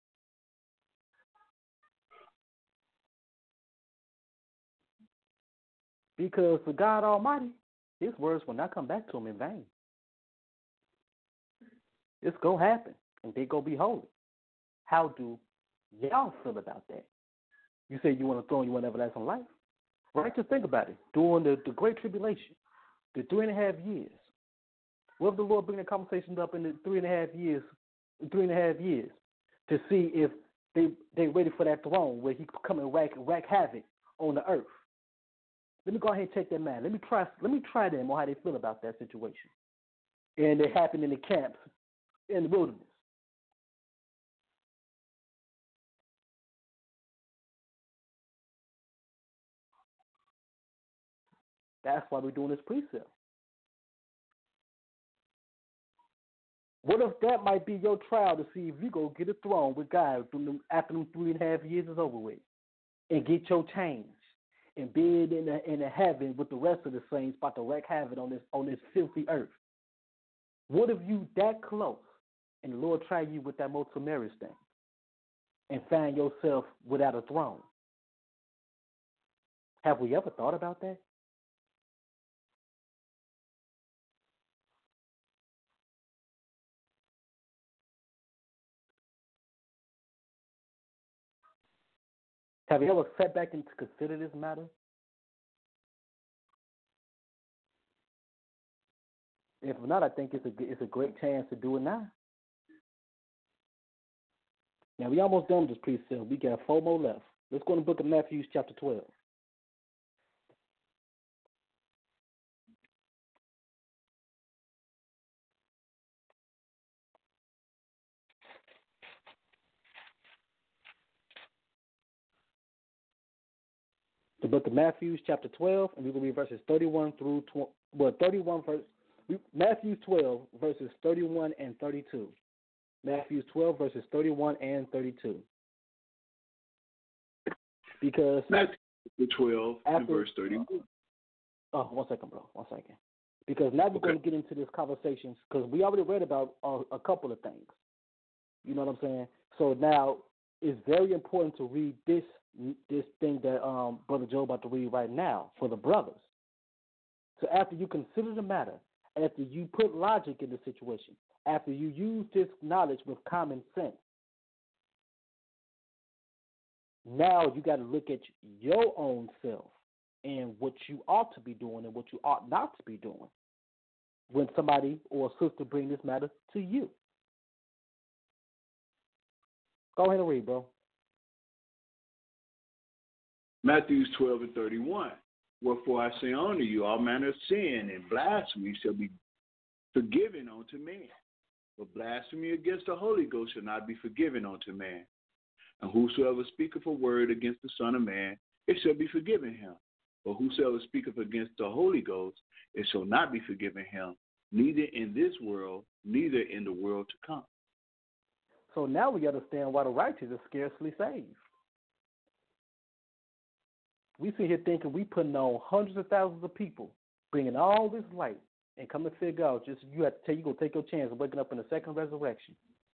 Because for God Almighty, his words will not come back to him in vain. It's going to happen, and they going to be holy. How do y'all feel about that? You say you want a throne, you want everlasting life. Right? Just think about it. During the, the Great Tribulation, the three and a half years, what if the Lord bring the conversation up in the three and a half years, three and a half years, to see if they they ready for that throne where he come and wreak, wreak havoc on the earth? Let me go ahead and check that man. Let me try. Let me try them on how they feel about that situation. And it happened in the camps in the wilderness. That's why we're doing this precept. What if that might be your trial to see if you go get a throne with God after them three and a half years is over with, and get your change and be in the in the heaven with the rest of the saints about to wreak havoc on this on this filthy earth? What if you that close and the Lord try you with that multimarious thing and find yourself without a throne? Have we ever thought about that? Have you ever sat back and considered this matter? If not, I think it's a it's a great chance to do it now. Now we almost done with this precept. We got four more left. Let's go to the book of Matthew, chapter twelve. The book of Matthew, chapter twelve, and we're going to read verses thirty-one through twenty. Well, thirty-one verse. Matthew twelve, verses thirty-one and thirty-two. Matthew twelve, verses thirty-one and thirty-two. Because Matthew twelve after, and verse thirty-one. Oh, one second, bro. One second. Because now we're okay. going to get into this conversation because we already read about uh, a couple of things. You know what I'm saying? So now it's very important to read this this thing that um, Brother Joe about to read right now for the brothers. So after you consider the matter, after you put logic in the situation, after you use this knowledge with common sense, now you got to look at your own self and what you ought to be doing and what you ought not to be doing when somebody or a sister bring this matter to you. Go ahead and read, bro. Matthew twelve and thirty-one. Wherefore I say unto you, all manner of sin and blasphemy shall be forgiven unto men. But blasphemy against the Holy Ghost shall not be forgiven unto man. And whosoever speaketh a word against the Son of Man, it shall be forgiven him. But whosoever speaketh against the Holy Ghost, it shall not be forgiven him, neither in this world, neither in the world to come. So now we understand why the righteous are scarcely saved. We sit here thinking we putting on hundreds of thousands of people, bringing all this light, and come to figure out just you have to tell you go take your chance of waking up in the second resurrection.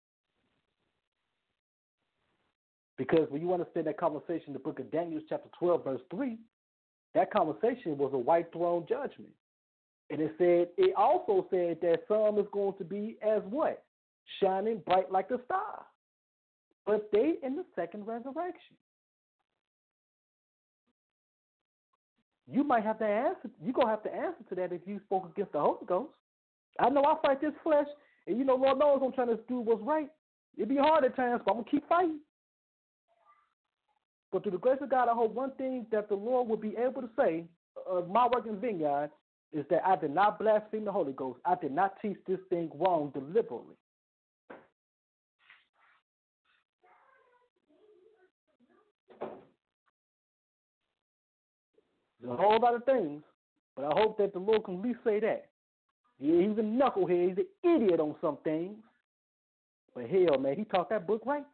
Because when you understand that conversation, the book of Daniel, chapter twelve, verse three, that conversation was a white throne judgment. And it said, it also said that some is going to be as what? Shining bright like the star. But they in the second resurrection. You might have to answer, you're going to have to answer to that if you spoke against the Holy Ghost. I know I fight this flesh, and you know, Lord knows I'm trying to do what's right. It'd be hard at times, but I'm going to keep fighting. But through the grace of God, I hope one thing that the Lord will be able to say of my work in Vineyard is that I did not blaspheme the Holy Ghost. I did not teach this thing wrong deliberately. There's a whole lot of things, but I hope that the Lord can at least say that. Yeah, he's a knucklehead. He's an idiot on some things. But hell, man, he taught that book right.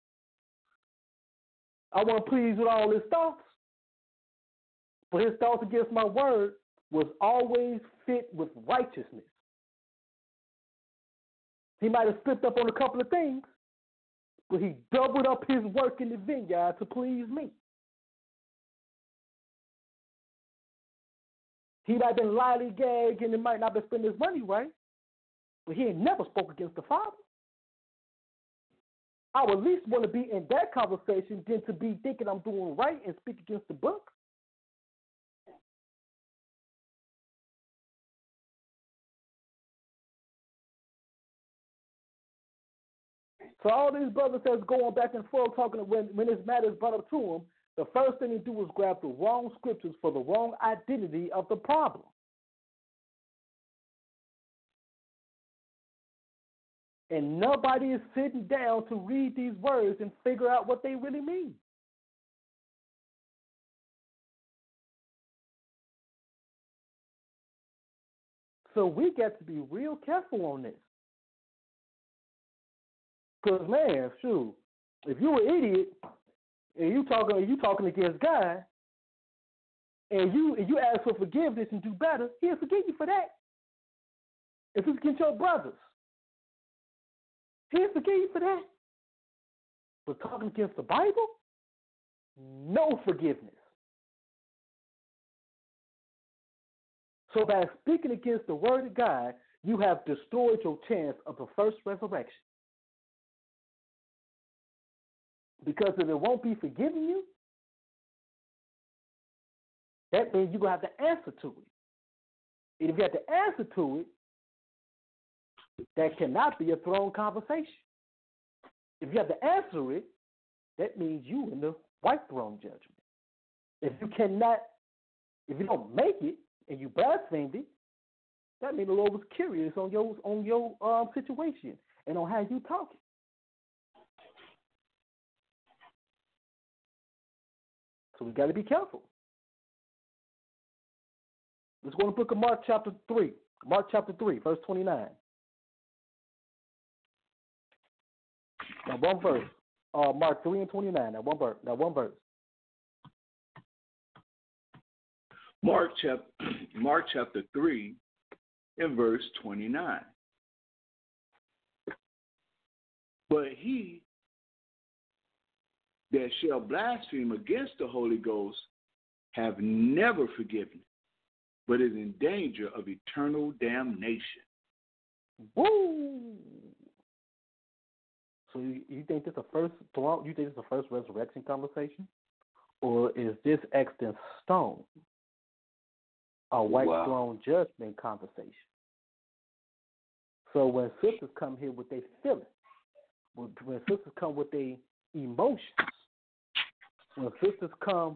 I wasn't pleased with all his thoughts, but his thoughts against my word was always fit with righteousness. He might have slipped up on a couple of things, but he doubled up his work in the vineyard to please me. He might have been lollygagging and it might not have spent his money right, but he ain't never spoke against the Father. I would at least want to be in that conversation than to be thinking I'm doing right and speak against the book. So all these brothers that's going back and forth talking when, when this matter is brought up to them, the first thing they do is grab the wrong scriptures for the wrong identity of the problem. And nobody is sitting down to read these words and figure out what they really mean. So we got to be real careful on this. Because, man, shoot, if you're an idiot and you talking you talking against God and you and you ask for forgiveness and do better, he'll forgive you for that. If it's against your brothers, he'll forgive you for that. But talking against the Bible, no forgiveness. So by speaking against the word of God, you have destroyed your chance of the first resurrection. Because if it won't be forgiving you, that means you're going to have to answer to it. And if you have to answer to it, that cannot be a throne conversation. If you have to answer it, that means you in the white throne judgment. If you cannot, if you don't make it and you blasphemed it, that means the Lord was curious on your on your um, situation and on how you talking. So we got to be careful. Let's go to the book of Mark chapter three. Mark chapter three, verse twenty-nine. Now one verse. Uh, Mark three and twenty-nine. Now one verse. Now one verse. Mark chapter Mark chapter three and verse twenty-nine. But he that shall blaspheme against the Holy Ghost have never forgiven, but is in danger of eternal damnation. Woo! So you, you think this is the first throne? You think this is the first resurrection conversation, or is this X in stone a white Wow. throne judgment conversation? So when sisters come here with their feelings, when, when sisters come with their emotions, when sisters come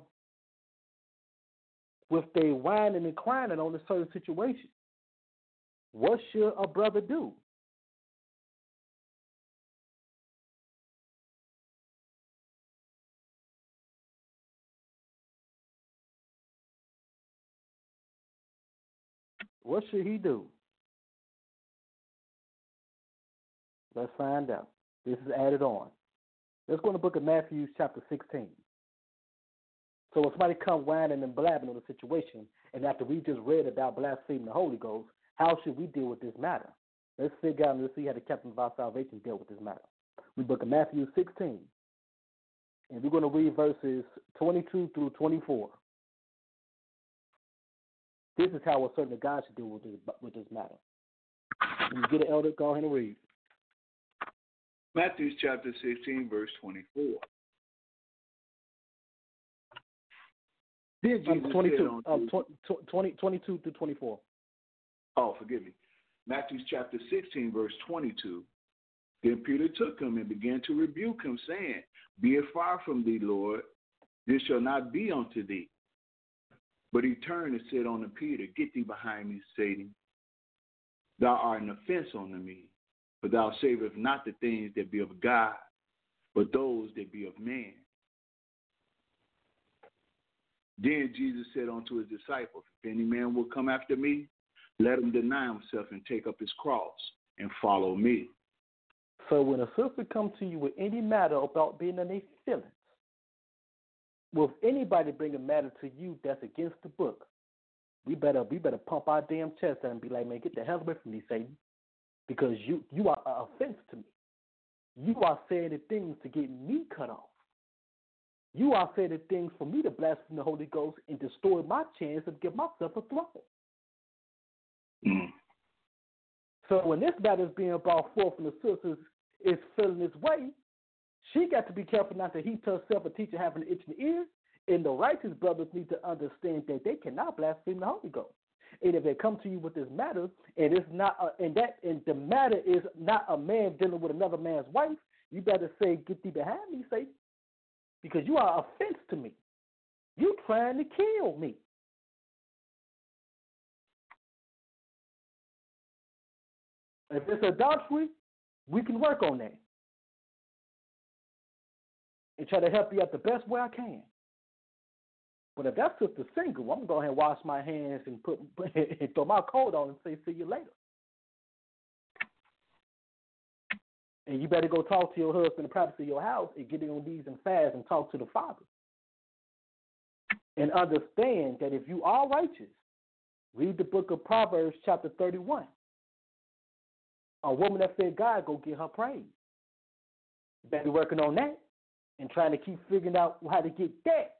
with their whining and crying on a certain situation, what should a brother do? What should he do? Let's find out. This is added on. Let's go to the book of Matthew, chapter sixteen. So when somebody come whining and blabbing on the situation, and after we just read about blaspheming the Holy Ghost, how should we deal with this matter? Let's figure out and let's see how the captain of our salvation dealt with this matter. We book of Matthew sixteen, and we're going to read verses twenty-two through twenty-four. This is how a certain guy should deal with this, with this matter. When you get an elder, go ahead and read. Matthew chapter sixteen, verse twenty-four. Then Jesus Um, twenty-two, said um, tw- twenty, twenty-two through twenty-four. Oh, forgive me. Matthew chapter sixteen, verse twenty-two. Then Peter took him and began to rebuke him, saying, Be it far from thee, Lord, this shall not be unto thee. But he turned and said unto Peter, Get thee behind me, Satan. Thou art an offense unto me, for thou savest not the things that be of God, but those that be of man. Then Jesus said unto his disciples, If any man will come after me, let him deny himself and take up his cross and follow me. So when a sister comes to you with any matter about being in their feelings, will anybody bring a matter to you that's against the book, we better we better pump our damn chest out and be like, man, get the hell away from me, Satan, because you you are an offense to me. You are saying the things to get me cut off. You are saying the things for me to blaspheme the Holy Ghost and destroy my chance of give myself a throne. Mm. So when this matter is being brought forth and the sisters is feeling this way, she got to be careful not to heap herself a teacher having an itch in the ears. And the righteous brothers need to understand that they cannot blaspheme the Holy Ghost. And if they come to you with this matter, and it's not, a, and that, and the matter is not a man dealing with another man's wife, you better say, "Get thee behind me, Satan," because you are an offense to me. You trying to kill me. If it's adultery, we can work on that and try to help you out the best way I can. But if that sister's single, I'm going to go ahead and wash my hands and put and throw my coat on and say, see you later. And you better go talk to your husband in the privacy of your house and get on knees and fast and talk to the Father. And understand that if you are righteous, read the book of Proverbs chapter thirty-one. A woman that said God, go get her praise. You better be working on that and trying to keep figuring out how to get that.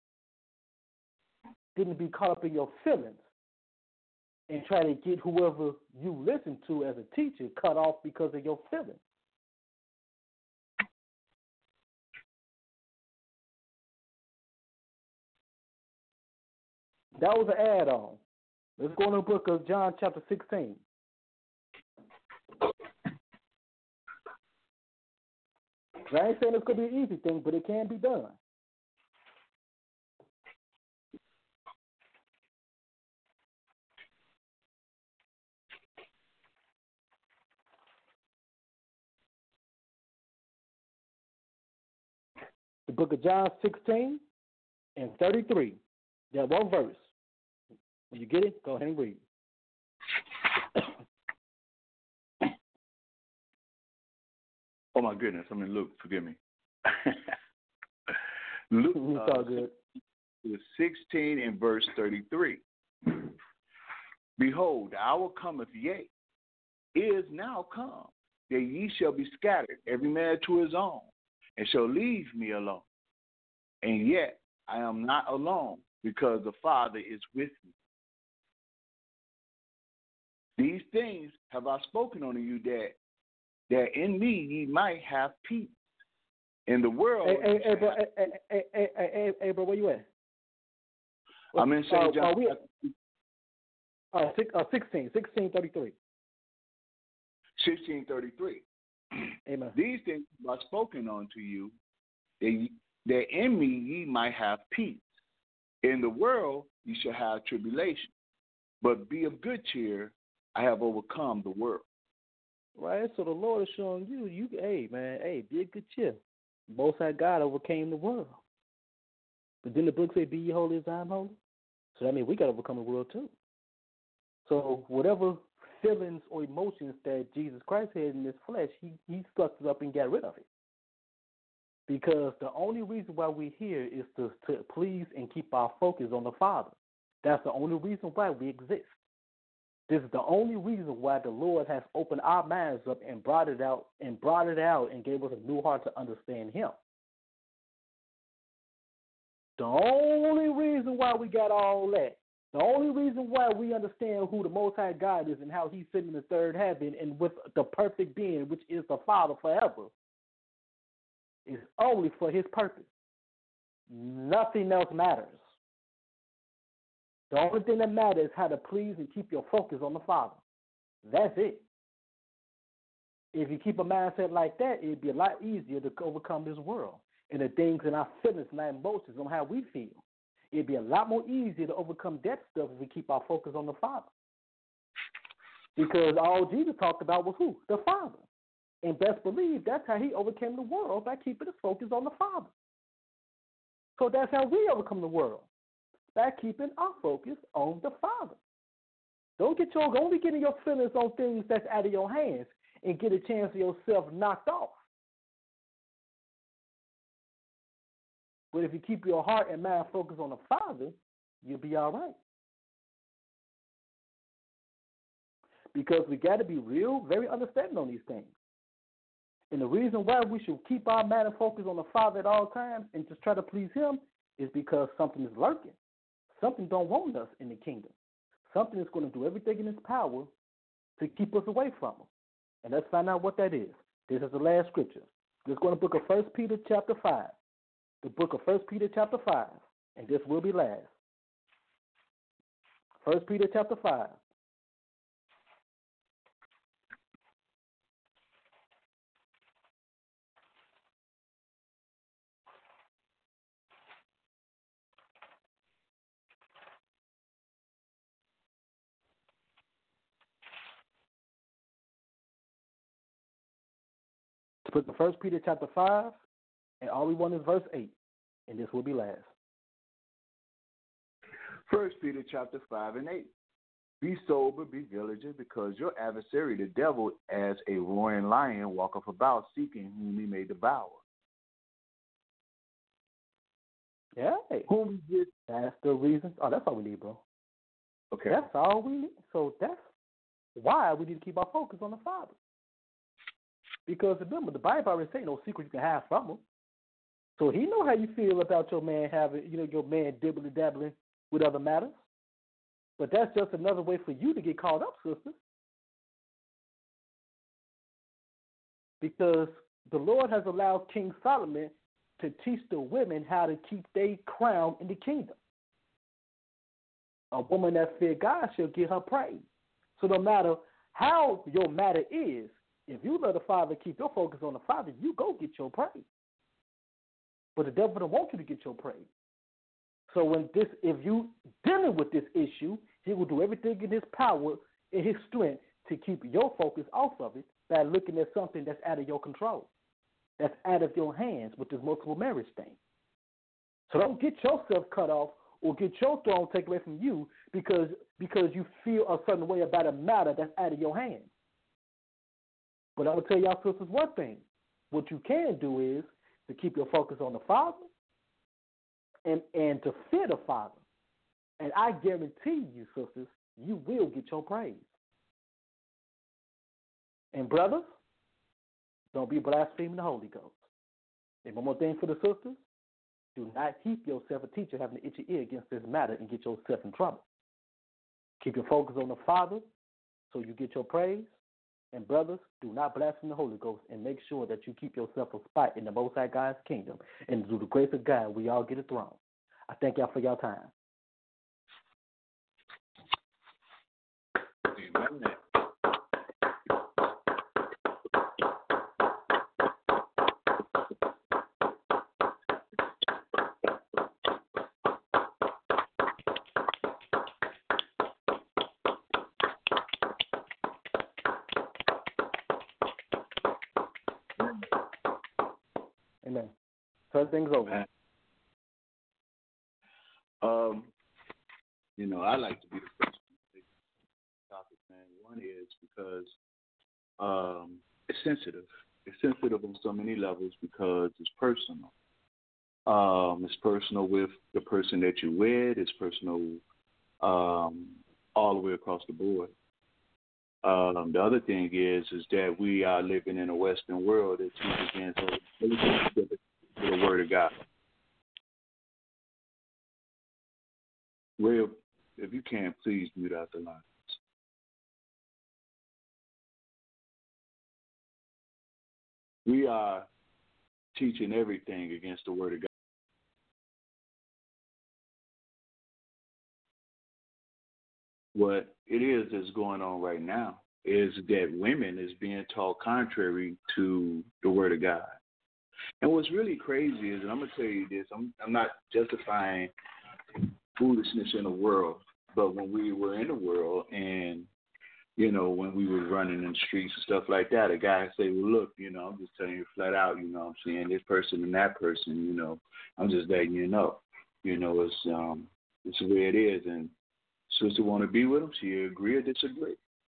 Didn't be caught up in your feelings and try to get whoever you listen to as a teacher cut off because of your feelings. That was an add-on. Let's go in the book of John chapter sixteen. I ain't saying it's going to be an easy thing, but it can be done. The book of John sixteen and thirty-three. That one verse. When you get it, go ahead and read. Oh, my goodness. I'm in Luke. Forgive me. Luke It's all good. uh, sixteen and verse thirty-three. Behold, the hour cometh, yea, is now come, that ye shall be scattered, every man to his own, and shall leave me alone. And yet I am not alone, because the Father is with me. These things have I spoken unto you, that that in me ye might have peace. In the world. Hey, hey, hey, bro, hey, hey, hey, hey, hey, hey, bro, where you at? I'm in Saint uh, John. Uh, we, uh, six, uh, sixteen, sixteen thirty-three. sixteen thirty-three. Amen. These things have I spoken unto you, that, ye, that in me ye might have peace. In the world ye shall have tribulation, but be of good cheer. I have overcome the world. Right, so the Lord is showing you, you, hey, man, hey, be a good cheer. Most High God overcame the world. But then the book say, be ye holy as I am holy. So that means we got to overcome the world too. So whatever feelings or emotions that Jesus Christ had in his flesh, he, he sucked it up and got rid of it. Because the only reason why we're here is to, to please and keep our focus on the Father. That's the only reason why we exist. This is the only reason why the Lord has opened our minds up and brought it out and brought it out and gave us a new heart to understand Him. The only reason why we got all that, the only reason why we understand who the Most High God is and how He's sitting in the third heaven and with the perfect being, which is the Father forever, is only for His purpose. Nothing else matters. The only thing that matters is how to please and keep your focus on the Father. That's it. If you keep a mindset like that, it'd be a lot easier to overcome this world and the things in our feelings and our emotions on how we feel. It'd be a lot more easier to overcome that stuff if we keep our focus on the Father. Because all Jesus talked about was who? The Father. And best believe that's how He overcame the world, by keeping His focus on the Father. So that's how we overcome the world, by keeping our focus on the Father. Don't get your, don't be getting your feelings on things that's out of your hands and get a chance of yourself knocked off. But if you keep your heart and mind focused on the Father, you'll be all right. Because we got to be real, very understanding on these things. And the reason why we should keep our mind and focus on the Father at all times and just try to please Him is because something is lurking. Something don't want us in the kingdom. Something is going to do everything in its power to keep us away from Him. And let's find out what that is. This is the last scripture. Let's go to the book of First Peter chapter five. The book of First Peter chapter five. And this will be last. First Peter chapter five. Put the First Peter chapter five, and all we want is verse eight, and this will be last. First Peter chapter five and eight. Be sober, be vigilant, because your adversary, the devil, as a roaring lion, walketh about, seeking whom he may devour. Yeah. Whom he did. That's the reason. Oh, that's all we need, bro. Okay. That's all we need. So that's why we need to keep our focus on the Father. Because remember, the Bible already say no secret you can hide from Him. So He know how you feel about your man having, you know, your man dibbling dabbling with other matters. But that's just another way for you to get caught up, sister. Because the Lord has allowed King Solomon to teach the women how to keep their crown in the kingdom. A woman that fear God shall get her praise. So no matter how your matter is, if you let the Father keep your focus on the Father, you go get your praise. But the devil don't want you to get your praise. So when this, if you dealing with this issue, he will do everything in his power, in his strength, to keep your focus off of it by looking at something that's out of your control, that's out of your hands with this multiple marriage thing. So don't get yourself cut off or get your throne taken away from you because because you feel a certain way about a matter that's out of your hands. But I'm going to tell y'all sisters one thing. What you can do is to keep your focus on the Father and, and to fear the Father. And I guarantee you, sisters, you will get your praise. And brothers, don't be blaspheming the Holy Ghost. And one more thing for the sisters, do not heap yourself a teacher having an itchy ear against this matter and get yourself in trouble. Keep your focus on the Father so you get your praise. And brothers, do not blaspheme the Holy Ghost, and make sure that you keep yourself a spot in the Most High God's kingdom. And through the grace of God, we all get a throne. I thank y'all for your time. Amen. Amen. First things over. Um, you know, I like to be the first to take the topic, man. One is because um, it's sensitive. It's sensitive on so many levels because it's personal. Um, it's personal with the person that you're with. It's personal um, all the way across the board. Um, the other thing is, is that we are living in a Western world that teaches against the Word of God. Real, if you can, please mute out the lines. We are teaching everything against the Word of God. What it is that's going on right now is that women is being taught contrary to the Word of God. And what's really crazy is, and I'm going to tell you this, I'm, I'm not justifying foolishness in the world, but when we were in the world and, you know, when we were running in the streets and stuff like that, a guy would say, well, look, you know, I'm just telling you flat out, you know what I'm saying, this person and that person, you know, I'm just letting you know. You know, it's, um, it's the way it is, and sister want to be with him, she agree or disagree.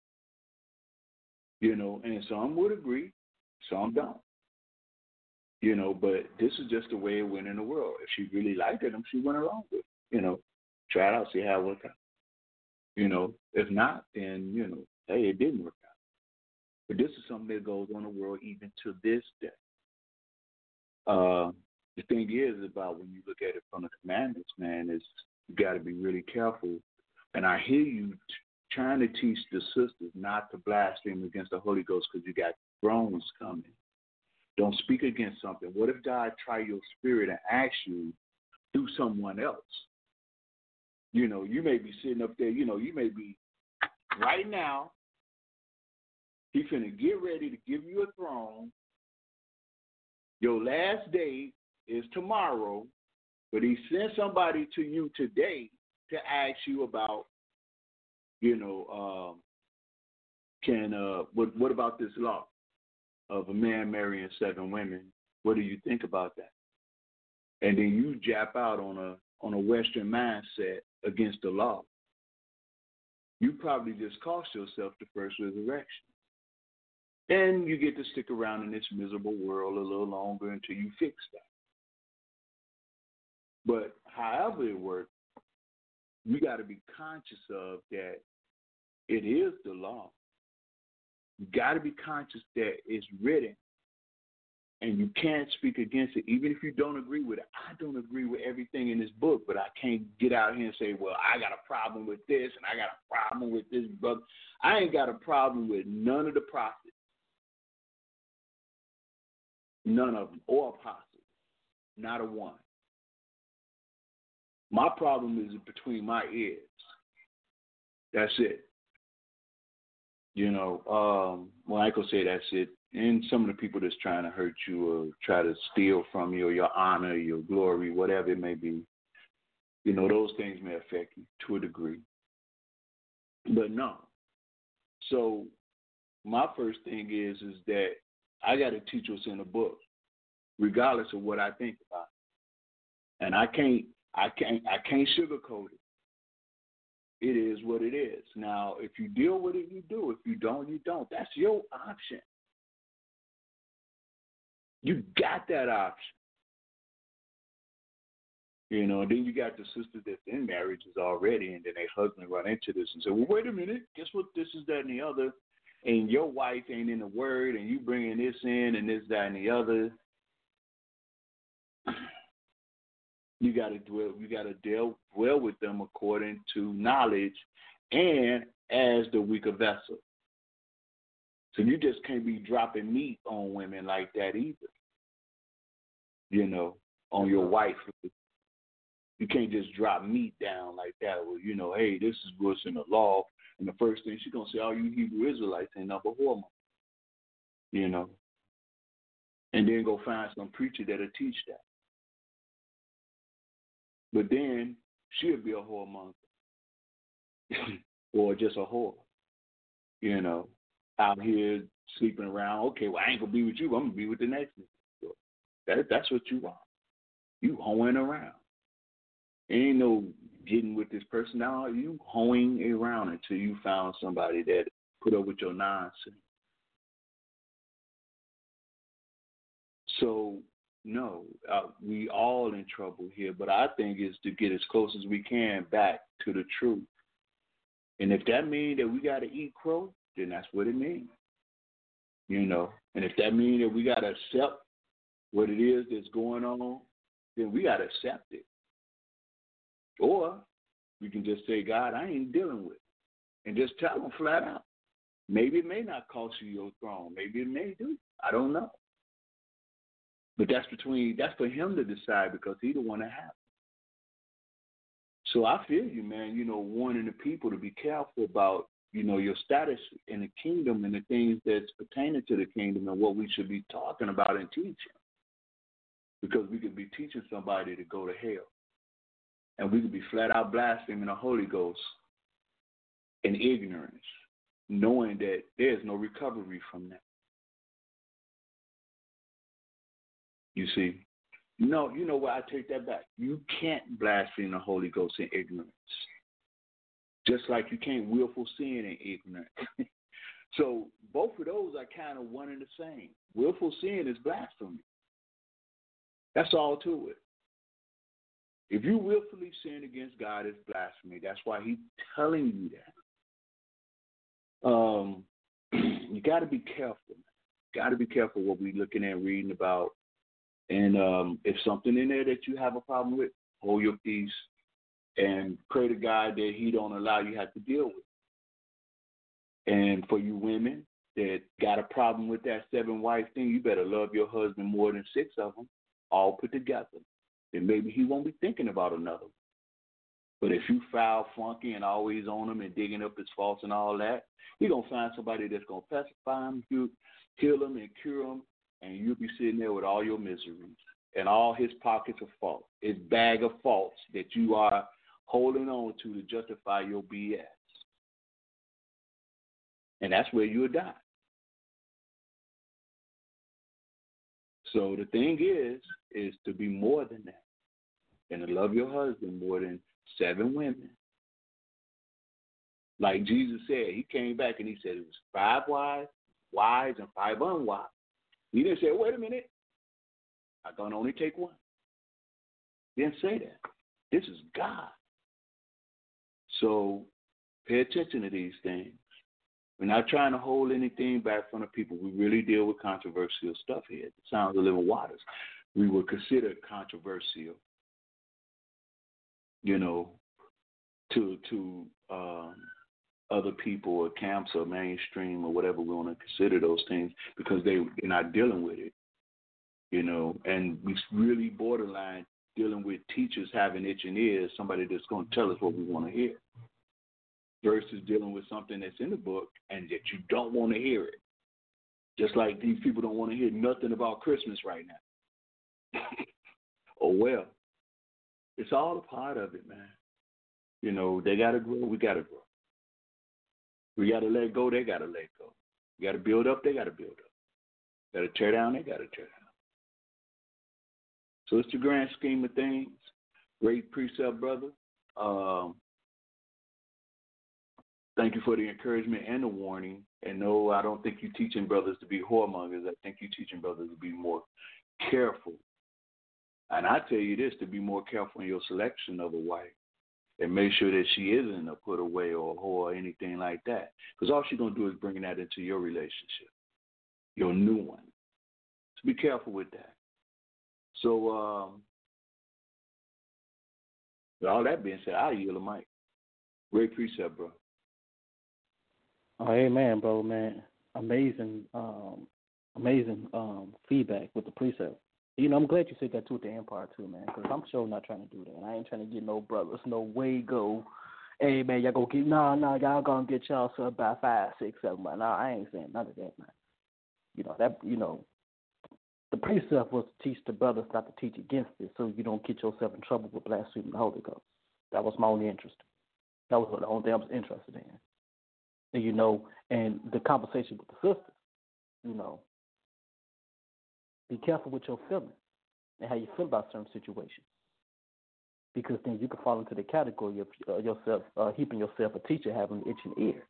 You know, and some would agree, some don't. You know, but this is just the way it went in the world. If she really liked it, she went along with it. You know, try it out, see how it worked out. You know, if not, then, you know, hey, it didn't work out. But this is something that goes on in the world even to this day. Uh, the thing is about when you look at it from the commandments, man, is you got to be really careful. And I hear you t- trying to teach the sisters not to blaspheme against the Holy Ghost because you got thrones coming. Don't speak against something. What if God try your spirit and ask you through someone else? You know, you may be sitting up there, you know, you may be right now, he finna get ready to give you a throne. Your last day is tomorrow, but he sent somebody to you today to ask you about, you know, um, can uh, what what about this law of a man marrying seven women? What do you think about that? And then you jap out on a on a Western mindset against the law. You probably just cost yourself the first resurrection. And you get to stick around in this miserable world a little longer until you fix that. But however it works, you got to be conscious of that it is the law. You got to be conscious that it's written, and you can't speak against it, even if you don't agree with it. I don't agree with everything in this book, but I can't get out here and say, well, I got a problem with this, and I got a problem with this book. I ain't got a problem with none of the prophets, none of them, or apostles, not a one. My problem is between my ears. That's it. You know, um, well, I could say that's it. And some of the people that's trying to hurt you or try to steal from you or your honor, your glory, whatever it may be, you know, those things may affect you to a degree. But no. So my first thing is, is that I got to teach what's in the book, regardless of what I think about it. And I can't, I can't, I can't sugarcoat it. It is what it is. Now, if you deal with it, you do. If you don't, you don't. That's your option. You got that option. You know, and then you got the sisters that's in marriages already, and then they husband run into this and say, well, wait a minute, guess what, this is that and the other, and your wife ain't in the word, and you bringing this in and this, that, and the other. You got to dwell. You got to deal well with them according to knowledge, and as the weaker vessel. So you just can't be dropping meat on women like that either. You know, on your wife. You can't just drop meat down like that. Well, you know, hey, this is what's in the law. And the first thing she's going to say, all you Hebrew Israelites ain't nothing but whoremongers. You know. And then go find some preacher that'll teach that. But then she'll be a whoremonger. Or just a whore. You know. Out here sleeping around. Okay, well, I ain't going to be with you. I'm going to be with the next one. So that, that's what you are. You hoeing around. Ain't no getting with this person. Now you hoeing around until you found somebody that put up with your nonsense. So, no, uh, we all in trouble here, but I think it's to get as close as we can back to the truth. And if that means that we got to eat crow, then that's what it means. You know, and if that means that we got to accept what it is that's going on, then we got to accept it. Or we can just say, God, I ain't dealing with it. And just tell them flat out. Maybe it may not cost you your throne. Maybe it may do. I don't know. But that's between, that's for him to decide because he's the one that has it. So I feel you, man, you know, warning the people to be careful about, you know, your status in the kingdom and the things that's pertaining to the kingdom and what we should be talking about and teaching. Because we could be teaching somebody to go to hell. And we could be flat out blaspheming the Holy Ghost in ignorance, knowing that there's no recovery from that. You see? No, you know what? I take that back. You can't blaspheme the Holy Ghost in ignorance. Just like you can't willful sin in ignorance. So both of those are kind of one and the same. Willful sin is blasphemy. That's all to it. If you willfully sin against God, it's blasphemy. That's why he's telling you that. Um, you got to be careful. Got to be careful what we're looking at, reading about. And um, if something in there that you have a problem with, hold your peace and pray to God that he don't allow you to have to deal with it. And for you women that got a problem with that seven wife thing, you better love your husband more than six of them, all put together. Then maybe he won't be thinking about another one. But if you foul, funky, and always on him and digging up his faults and all that, he's going to find somebody that's going to pacify him, heal him, and cure him, and you'll be sitting there with all your miseries and all his pockets of fault, his bag of faults that you are holding on to to justify your B S. And that's where you'll die. So the thing is, is to be more than that and to love your husband more than seven women. Like Jesus said, he came back and he said it was five wise, wise, and five unwise. He didn't say, wait a minute, I'm going to only take one. He didn't say that. This is God. So pay attention to these things. We're not trying to hold anything back from the people. We really deal with controversial stuff here. It sounds a little waters. We would consider it controversial, you know, to to um, other people or camps or mainstream or whatever we want to consider those things because they, they're not dealing with it, you know. And we really borderline dealing with teachers having itching ears, somebody that's going to tell us what we want to hear, versus dealing with something that's in the book and that you don't want to hear it. Just like these people don't want to hear nothing about Christmas right now. Oh, well, it's all a part of it, man. You know, they got to grow, we got to grow. We got to let go, they got to let go. We got to build up, they got to build up. Got to tear down, they got to tear down. So it's the grand scheme of things. Great precept, brother. Um, thank you for the encouragement and the warning. And no, I don't think you're teaching brothers to be whoremongers. I think you're teaching brothers to be more careful. And I tell you this, to be more careful in your selection of a wife. And make sure that she isn't a put away or a whore or anything like that. Because all she's going to do is bring that into your relationship, your new one. So be careful with that. So, um, with all that being said, I'll yield the mic. Great precept, bro. Oh, amen, bro, man. amazing, um, amazing um, feedback with the precept. You know, I'm glad you said that too with the Empire too, man, because I'm sure not trying to do that. I ain't trying to get no brothers, no way go. Hey, man, y'all go get, nah, nah, y'all gonna get y'all sub by five, six, seven, man. Nah, I ain't saying none of that, man. You know, that, you know, the precept was to teach the brothers not to teach against it so you don't get yourself in trouble with blaspheming the Holy Ghost. That was my only interest. That was the only thing I was interested in. And, you know, and the conversation with the sisters, you know, be careful with your feelings and how you feel about certain situations. Because then you can fall into the category of uh, yourself, uh, heaping yourself a teacher having an itching ear.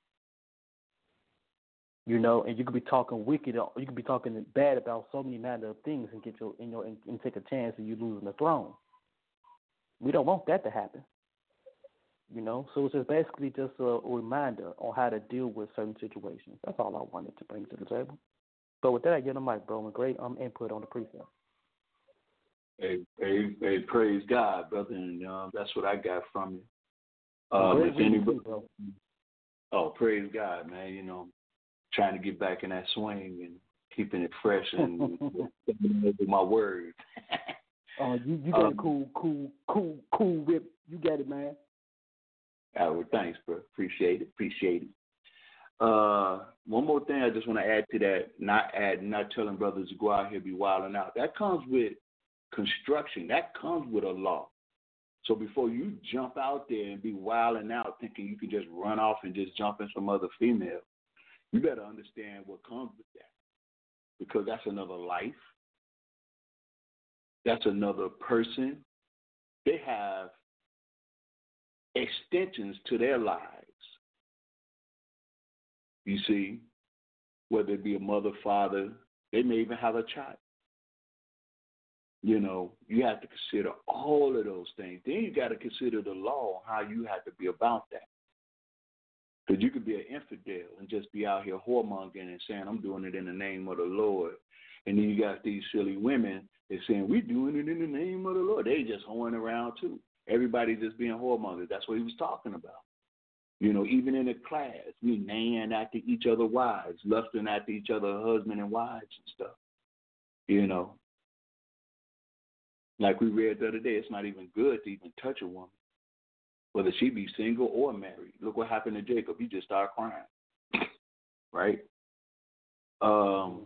You know, and you could be talking wicked, or you could be talking bad about so many matter of things and get your, in your, and, and take a chance of you losing the throne. We don't want that to happen. You know, so it's just basically just a, a reminder on how to deal with certain situations. That's all I wanted to bring to the table. But with that, I get the mic, bro, and great um, input on the precept. Hey, hey, hey, praise God, brother, and uh, that's what I got from you. Uh, if anybody, too, oh, praise God, man. You know, trying to get back in that swing and keeping it fresh and my word. Oh, you, you got um, a cool, cool, cool, cool whip. You got it, man. Oh, well, thanks, bro. Appreciate it. Appreciate it. Uh, one more thing I just want to add to that, not add, not telling brothers to go out here and be wilding out. That comes with construction. That comes with a law. So before you jump out there and be wilding out thinking you can just run off and just jump in some other female, you better understand what comes with that. Because that's another life. That's another person. They have extensions to their lives. You see, whether it be a mother, father, they may even have a child. You know, you have to consider all of those things. Then you got to consider the law, how you have to be about that. Because you could be an infidel and just be out here whoremongering and saying, I'm doing it in the name of the Lord. And then you got these silly women that's saying, we're doing it in the name of the Lord. They just whoring around too. Everybody just being whoremongers. That's what he was talking about. You know, even in the class, we neighing after each other wives, lusting after each other husband and wives and stuff. You know, like we read the other day, it's not even good to even touch a woman, whether she be single or married. Look what happened to Jacob. He just started crying, right? Um.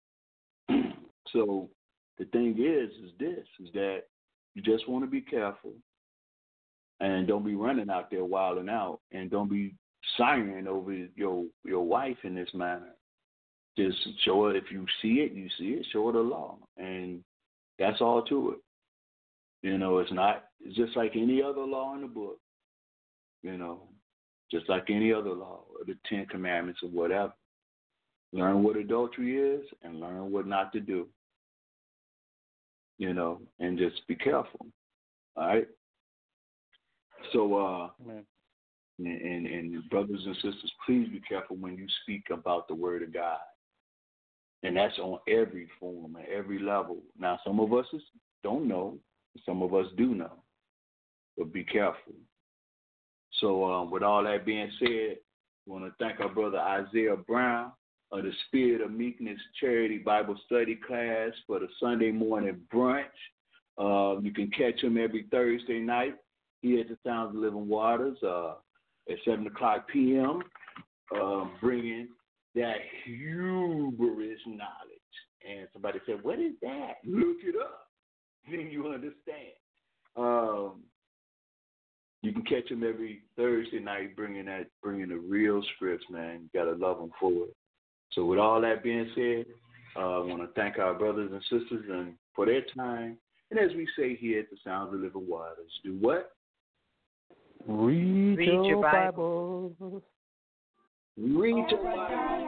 So the thing is, is this, is that you just want to be careful. And don't be running out there wilding out, and don't be siren over your your wife in this manner. Just show her, if you see it, you see it. Show her the law, and that's all to it. You know, it's not. It's just like any other law in the book. You know, just like any other law, or the Ten Commandments or whatever. Learn what adultery is, and learn what not to do. You know, and just be careful. All right. So, uh, and, and, and brothers and sisters, please be careful when you speak about the Word of God. And that's on every form and every level. Now, some of us don't know. Some of us do know. But be careful. So, uh, with all that being said, I want to thank our brother Isaiah Brown of the Spirit of Meekness Charity Bible Study class for the Sunday morning brunch. Uh, you can catch him every Thursday night here at the Sounds of Living Waters uh, at seven o'clock p.m., uh, bringing that hubris knowledge. And somebody said, what is that? Look it up. Then you understand. Um, you can catch him every Thursday night bringing that, bringing the real scripts, man. You got to love them for it. So with all that being said, uh, I want to thank our brothers and sisters and for their time. And as we say here at the Sounds of Living Waters, do what? Read, Read your, your Bible. Bible. Read your Bible.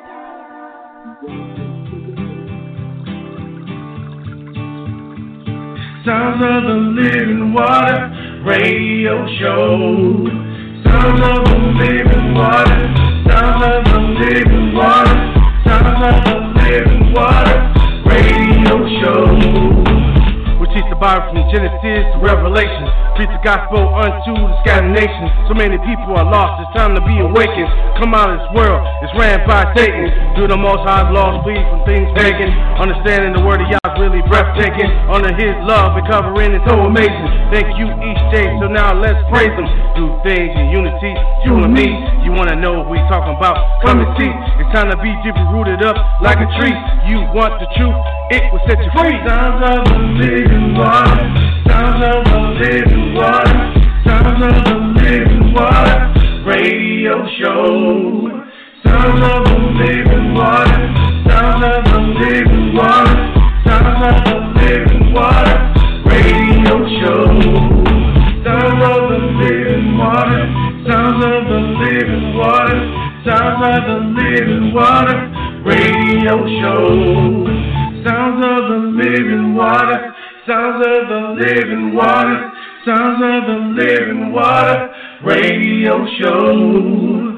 Sounds of the Living Water Radio Show. Sounds of the Living Water. Sounds of the Living Water. Sounds of the Living Water Radio Show. We teach the Bible from Genesis to Revelation. Preach the gospel unto the scattered nations. So many people are lost, it's time to be awakened. Come out of this world, it's ran by Satan. Do the most high's laws, flee from things pagan. Understanding the word of Yah is really breathtaking. Under his love and covering is so amazing. Thank you each day, so now let's praise him. Do things in unity, you and me. You wanna know what we talking about? Come and see. It's time to be deeply rooted up like a tree. You want the truth, it will set you free. Sounds of the living water. Sounds of the living water. Sounds of the living water. Radio show. Sounds of the living water. Sounds of the living water. Sounds of the living water. Radio show. Sounds of the living water. Sounds of the living water. Sounds of the living water. Radio show. Sounds of the living water. Sounds of the living water. Sounds of the living water. Radio show.